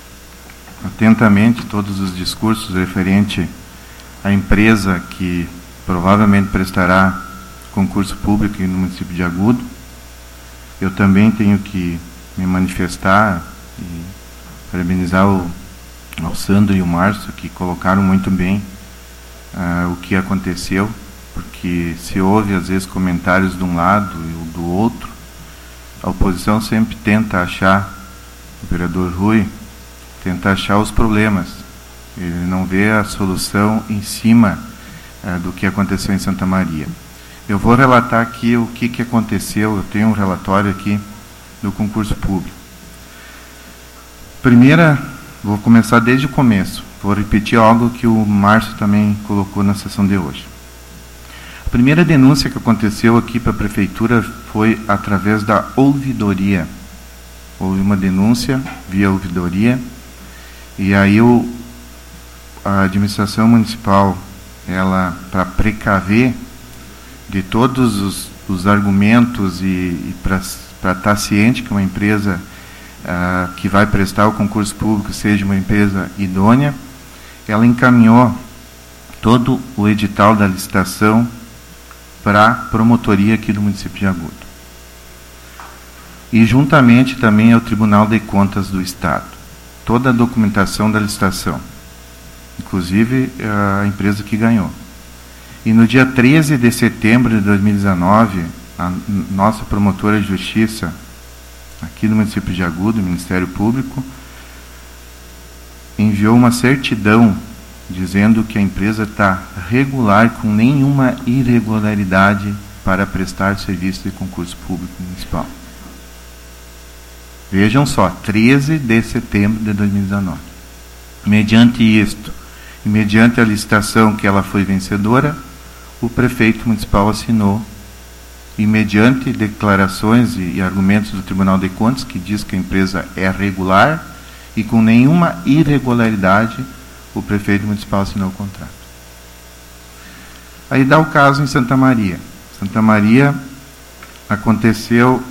atentamente todos os discursos referentes à empresa que provavelmente prestará concurso público no município de Agudo, eu também tenho que me manifestar e parabenizar ao Sandro e o Márcio, que colocaram muito bem o que aconteceu, porque se houve às vezes comentários de um lado e do outro, a oposição sempre tenta achar, o vereador Rui, tenta achar os problemas, ele não vê a solução em cima do que aconteceu em Santa Maria. Eu vou relatar aqui o que aconteceu, eu tenho um relatório aqui do concurso público. Primeira, vou começar desde o começo, vou repetir algo que o Márcio também colocou na sessão de hoje. A primeira denúncia que aconteceu aqui para a Prefeitura foi através da ouvidoria. Houve uma denúncia via ouvidoria, e aí a administração municipal, ela, para precaver de todos os argumentos e para estar ciente que uma empresa que vai prestar o concurso público seja uma empresa idônea, ela encaminhou todo o edital da licitação para a promotoria aqui do município de Agudo. E juntamente também ao Tribunal de Contas do Estado. Toda a documentação da licitação, inclusive a empresa que ganhou. E no dia 13 de setembro de 2019, a nossa promotora de justiça, aqui no município de Agudo, o Ministério Público, enviou uma certidão dizendo que a empresa está regular, com nenhuma irregularidade para prestar serviço de concurso público municipal. Vejam só, 13 de setembro de 2019. Mediante isto, e mediante a licitação que ela foi vencedora, o prefeito municipal assinou, e mediante declarações e argumentos do Tribunal de Contas, que diz que a empresa é regular, e com nenhuma irregularidade, o prefeito municipal assinou o contrato. Aí dá o caso em Santa Maria. Santa Maria aconteceu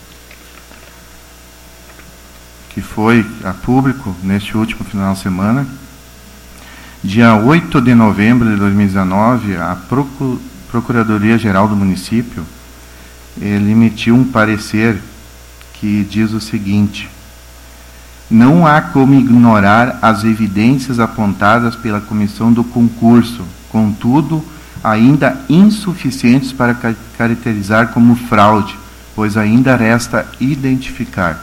que foi a público neste último final de semana. Dia 8 de novembro de 2019, a Procuradoria-Geral do município ele emitiu um parecer que diz o seguinte: não há como ignorar as evidências apontadas pela comissão do concurso, contudo, ainda insuficientes para caracterizar como fraude, pois ainda resta identificar.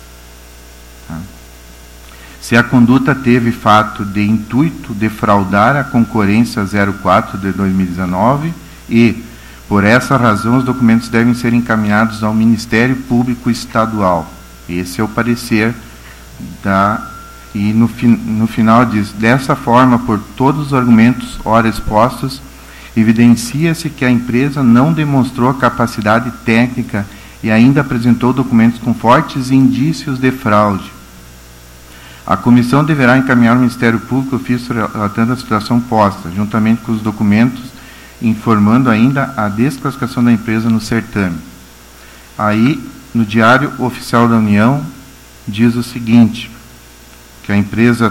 Se a conduta teve fato de intuito de fraudar a concorrência 04 de 2019 e, por essa razão, os documentos devem ser encaminhados ao Ministério Público Estadual. Esse é o parecer e no final diz: dessa forma, por todos os argumentos ora expostos, evidencia-se que a empresa não demonstrou a capacidade técnica e ainda apresentou documentos com fortes indícios de fraude. A comissão deverá encaminhar ao Ministério Público ofício relatando a situação posta, juntamente com os documentos, informando ainda a desclassificação da empresa no certame. Aí, no Diário Oficial da União, diz o seguinte, que a empresa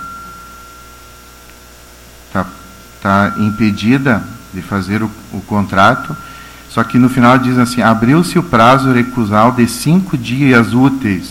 tá impedida de fazer o contrato, só que no final diz assim: abriu-se o prazo recusal de 5 dias úteis.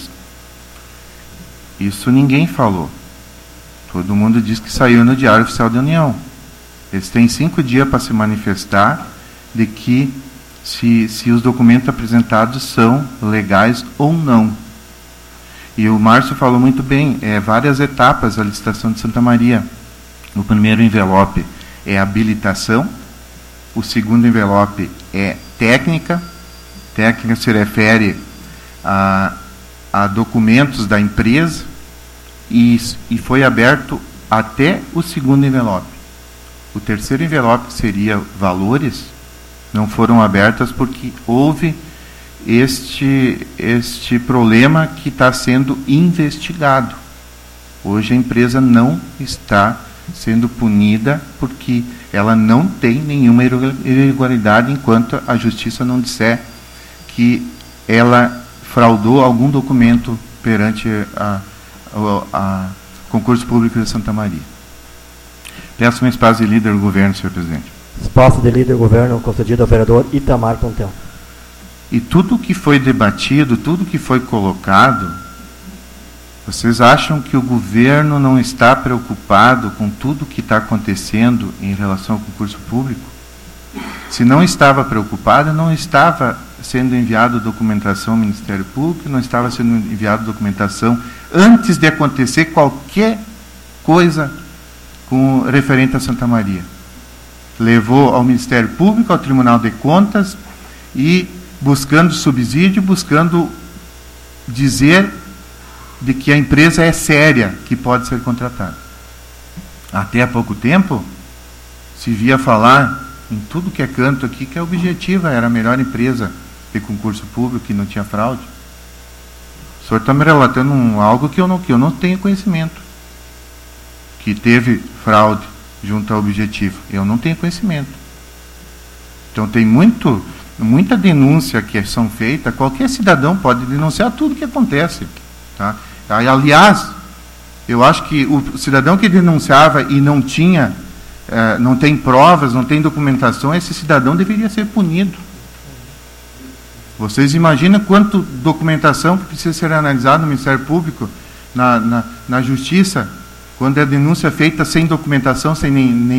Isso ninguém falou. Todo mundo diz que saiu no Diário Oficial da União. Eles têm 5 dias para se manifestar de que se os documentos apresentados são legais ou não. E o Márcio falou muito bem, várias etapas a licitação de Santa Maria. O primeiro envelope é habilitação. O segundo envelope é técnica. Técnica se refere a documentos da empresa e foi aberto até o segundo envelope. O terceiro envelope, que seria valores, não foram abertas porque houve este problema que está sendo investigado. Hoje a empresa não está sendo punida porque ela não tem nenhuma irregularidade enquanto a justiça não disser que ela fraudou algum documento perante a concurso público de Santa Maria. Peço um espaço de líder do governo, senhor presidente. Espaço de líder do governo concedido ao vereador Itamar Pontel. E tudo que foi debatido, tudo que foi colocado, vocês acham que o governo não está preocupado com tudo que está acontecendo em relação ao concurso público? Se não estava preocupado, não estava sendo enviado documentação ao Ministério Público, não estava sendo enviado documentação antes de acontecer qualquer coisa referente a Santa Maria. Levou ao Ministério Público, ao Tribunal de Contas e buscando subsídio, buscando dizer de que a empresa é séria, que pode ser contratada. Até há pouco tempo, se via falar em tudo que é canto aqui, que a Objetiva era a melhor empresa de concurso público, que não tinha fraude. O senhor está me relatando algo que eu não tenho conhecimento. Que teve fraude junto ao Objetivo. Eu não tenho conhecimento. Então tem muita denúncia que são feitas. Qualquer cidadão pode denunciar tudo que acontece. Tá? Aliás, eu acho que o cidadão que denunciava e não tem provas, não tem documentação, esse cidadão deveria ser punido. Vocês imaginam quanto documentação que precisa ser analisada no Ministério Público, na Justiça, quando é denúncia feita sem documentação, sem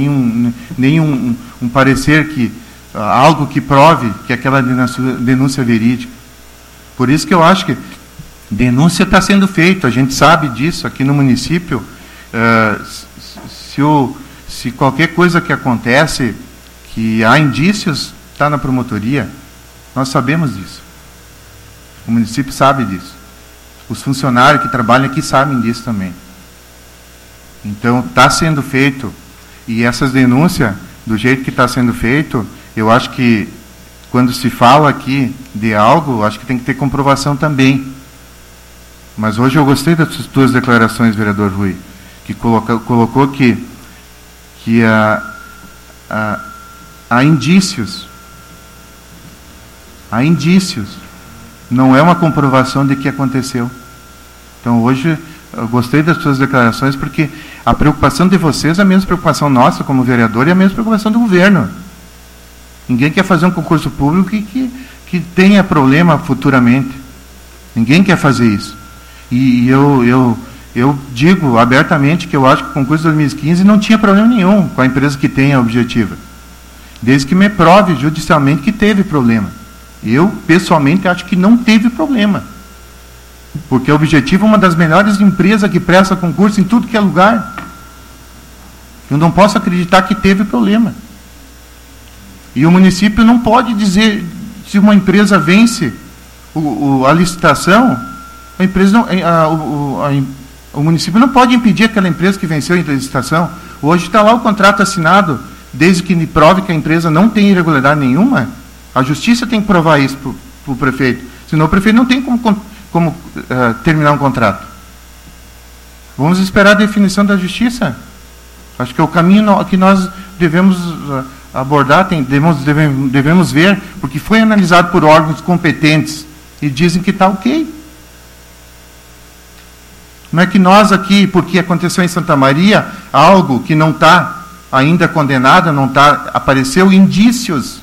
nenhum parecer, algo que prove que aquela denúncia é verídica. Por isso que eu acho que denúncia está sendo feita, a gente sabe disso aqui no município. Se qualquer coisa que acontece, que há indícios, está na promotoria. Nós sabemos disso. O município sabe disso. Os funcionários que trabalham aqui sabem disso também. Então, está sendo feito. E essas denúncias, do jeito que está sendo feito, eu acho que, quando se fala aqui de algo, acho que tem que ter comprovação também. Mas hoje eu gostei das suas declarações, vereador Rui, que colocou que há indícios. Há indícios. Não é uma comprovação de que aconteceu. Então, hoje, eu gostei das suas declarações, porque a preocupação de vocês é a mesma preocupação nossa como vereador e a mesma preocupação do governo. Ninguém quer fazer um concurso público que tenha problema futuramente. Ninguém quer fazer isso. E eu digo abertamente que eu acho que o concurso de 2015 não tinha problema nenhum com a empresa que tem a Objetiva. Desde que me prove judicialmente que teve problema. Eu, pessoalmente, acho que não teve problema. Porque a Objetiva é uma das melhores empresas que presta concurso em tudo que é lugar. Eu não posso acreditar que teve problema. E o município não pode dizer, se uma empresa vence a licitação, o município não pode impedir aquela empresa que venceu a licitação. Hoje está lá o contrato assinado, desde que prove que a empresa não tem irregularidade nenhuma. A justiça tem que provar isso para o prefeito. Senão o prefeito não tem como terminar um contrato. Vamos esperar a definição da justiça. Acho que é o caminho que nós devemos abordar, devemos ver, porque foi analisado por órgãos competentes e dizem que está ok. Não é que nós aqui, porque aconteceu em Santa Maria, algo que não está ainda condenado, apareceu indícios.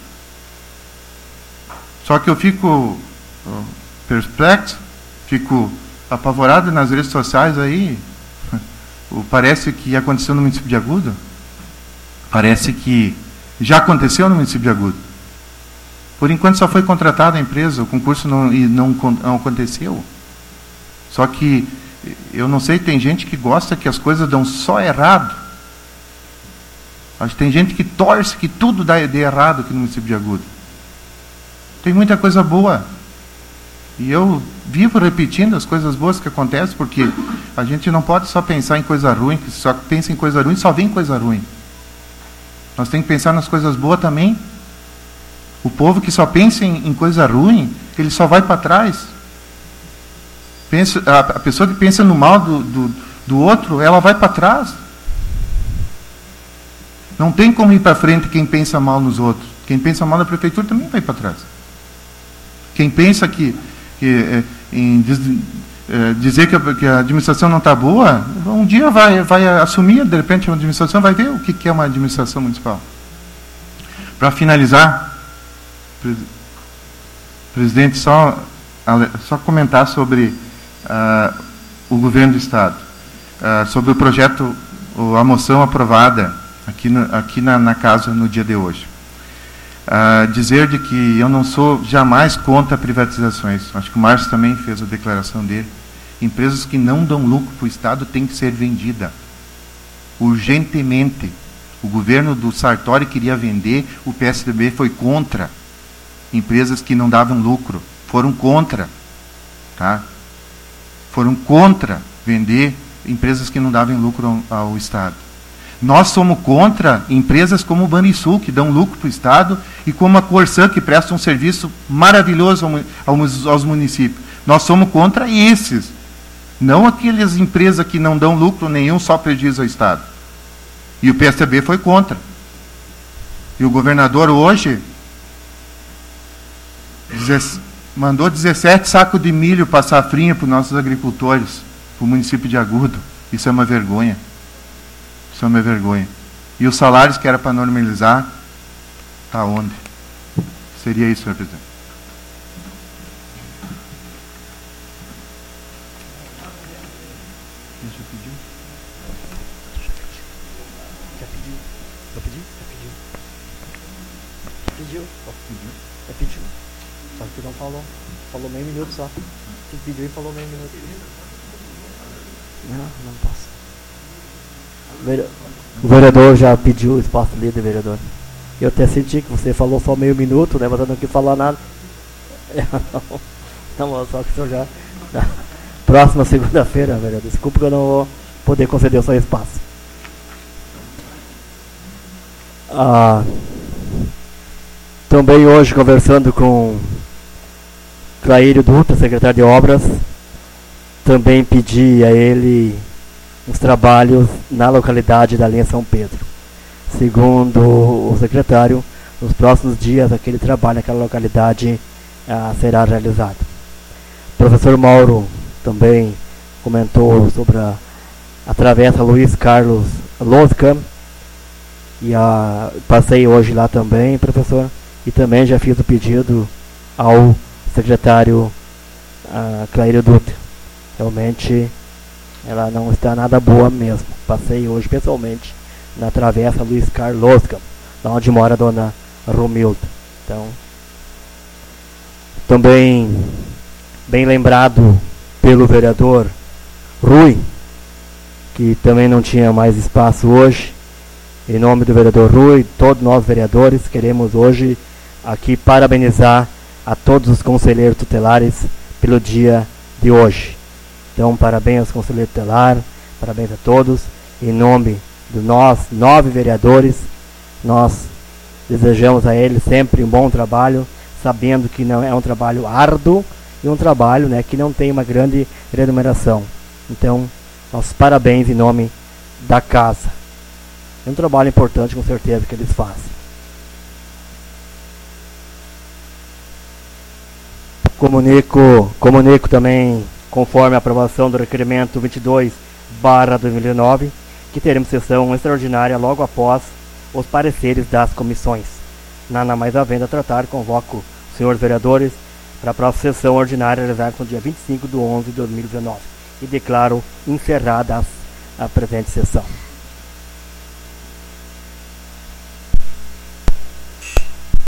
Só que eu fico perplexo, fico apavorado nas redes sociais aí. Parece que aconteceu no município de Agudo. Parece que já aconteceu no município de Agudo. Por enquanto só foi contratada a empresa, o concurso não aconteceu. Só que, eu não sei, tem gente que gosta que as coisas dão só errado. Acho que tem gente que torce que tudo dê errado aqui no município de Agudo. Tem muita coisa boa. E eu vivo repetindo as coisas boas que acontecem, porque a gente não pode só pensar em coisa ruim, que só pensa em coisa ruim, só vem coisa ruim. Nós temos que pensar nas coisas boas também. O povo que só pensa em coisa ruim, ele só vai para trás. A pessoa que pensa no mal do outro, ela vai para trás. Não tem como ir para frente quem pensa mal nos outros. Quem pensa mal na prefeitura também vai para trás. Quem pensa em dizer que a administração não está boa, um dia vai assumir, de repente, a administração vai ver o que é uma administração municipal. Para finalizar, presidente, só comentar sobre o governo do Estado, sobre o projeto, a moção aprovada aqui na casa no dia de hoje. Dizer de que eu não sou jamais contra privatizações. Acho que o Márcio também fez a declaração dele. Empresas que não dão lucro para o Estado têm que ser vendidas urgentemente. O governo do Sartori queria vender, o PSDB foi contra. Empresas que não davam lucro foram contra, tá? Foram contra vender empresas que não davam lucro ao Estado. Nós somos contra empresas como o Banrisul, que dão lucro para o Estado, e como a Corsã, que presta um serviço maravilhoso aos municípios. Nós somos contra esses, não aquelas empresas que não dão lucro nenhum, só prejuízo ao Estado. E o PSDB foi contra. E o governador hoje mandou 17 sacos de milho para safrinha para os nossos agricultores, para o município de Agudo. Isso é uma vergonha. Isso é uma vergonha. E os salários que era para normalizar, está onde? Seria isso, senhor presidente. Deixa eu pedir. Já pediu? Já pediu? Pediu? Já pediu. Só que não falou. Falou meio minuto só. Quem pediu e falou meio minuto. Não posso. O vereador já pediu o espaço livre, vereador. Eu até senti que você falou só meio minuto, né? Mas eu não quis falar nada. Não, só que o senhor já... Próxima segunda-feira, vereador. Desculpa que eu não vou poder conceder o seu espaço. Também hoje, conversando com Claírio Dutra, secretário de Obras, também pedi a ele os trabalhos na localidade da linha São Pedro. Segundo o secretário, nos próximos dias aquele trabalho naquela localidade será realizado. O professor Mauro também comentou sobre a travessa Luiz Carlos Losca, e passei hoje lá também, professor, e também já fiz o pedido ao secretário Claírio Dutra. Realmente ela não está nada boa mesmo. Passei hoje pessoalmente na travessa Luiz Carlos Losca, lá onde mora a dona Romilda. Então, também bem lembrado pelo vereador Rui, que também não tinha mais espaço hoje. Em nome do vereador Rui, todos nós vereadores queremos hoje aqui parabenizar a todos os conselheiros tutelares pelo dia de hoje. Então, parabéns aos conselheiros tutelares, parabéns a todos. Em nome de nós, 9 vereadores, nós desejamos a eles sempre um bom trabalho, sabendo que não é um trabalho árduo e um trabalho, né, que não tem uma grande remuneração. Então, nossos parabéns em nome da casa. É um trabalho importante, com certeza, que eles fazem. Comunico também, conforme a aprovação do requerimento 22/2009, que teremos sessão extraordinária logo após os pareceres das comissões. Nada mais havendo a tratar, convoco os senhores vereadores para a próxima sessão ordinária realizada no dia 25/11/2019 e declaro encerrada a presente sessão.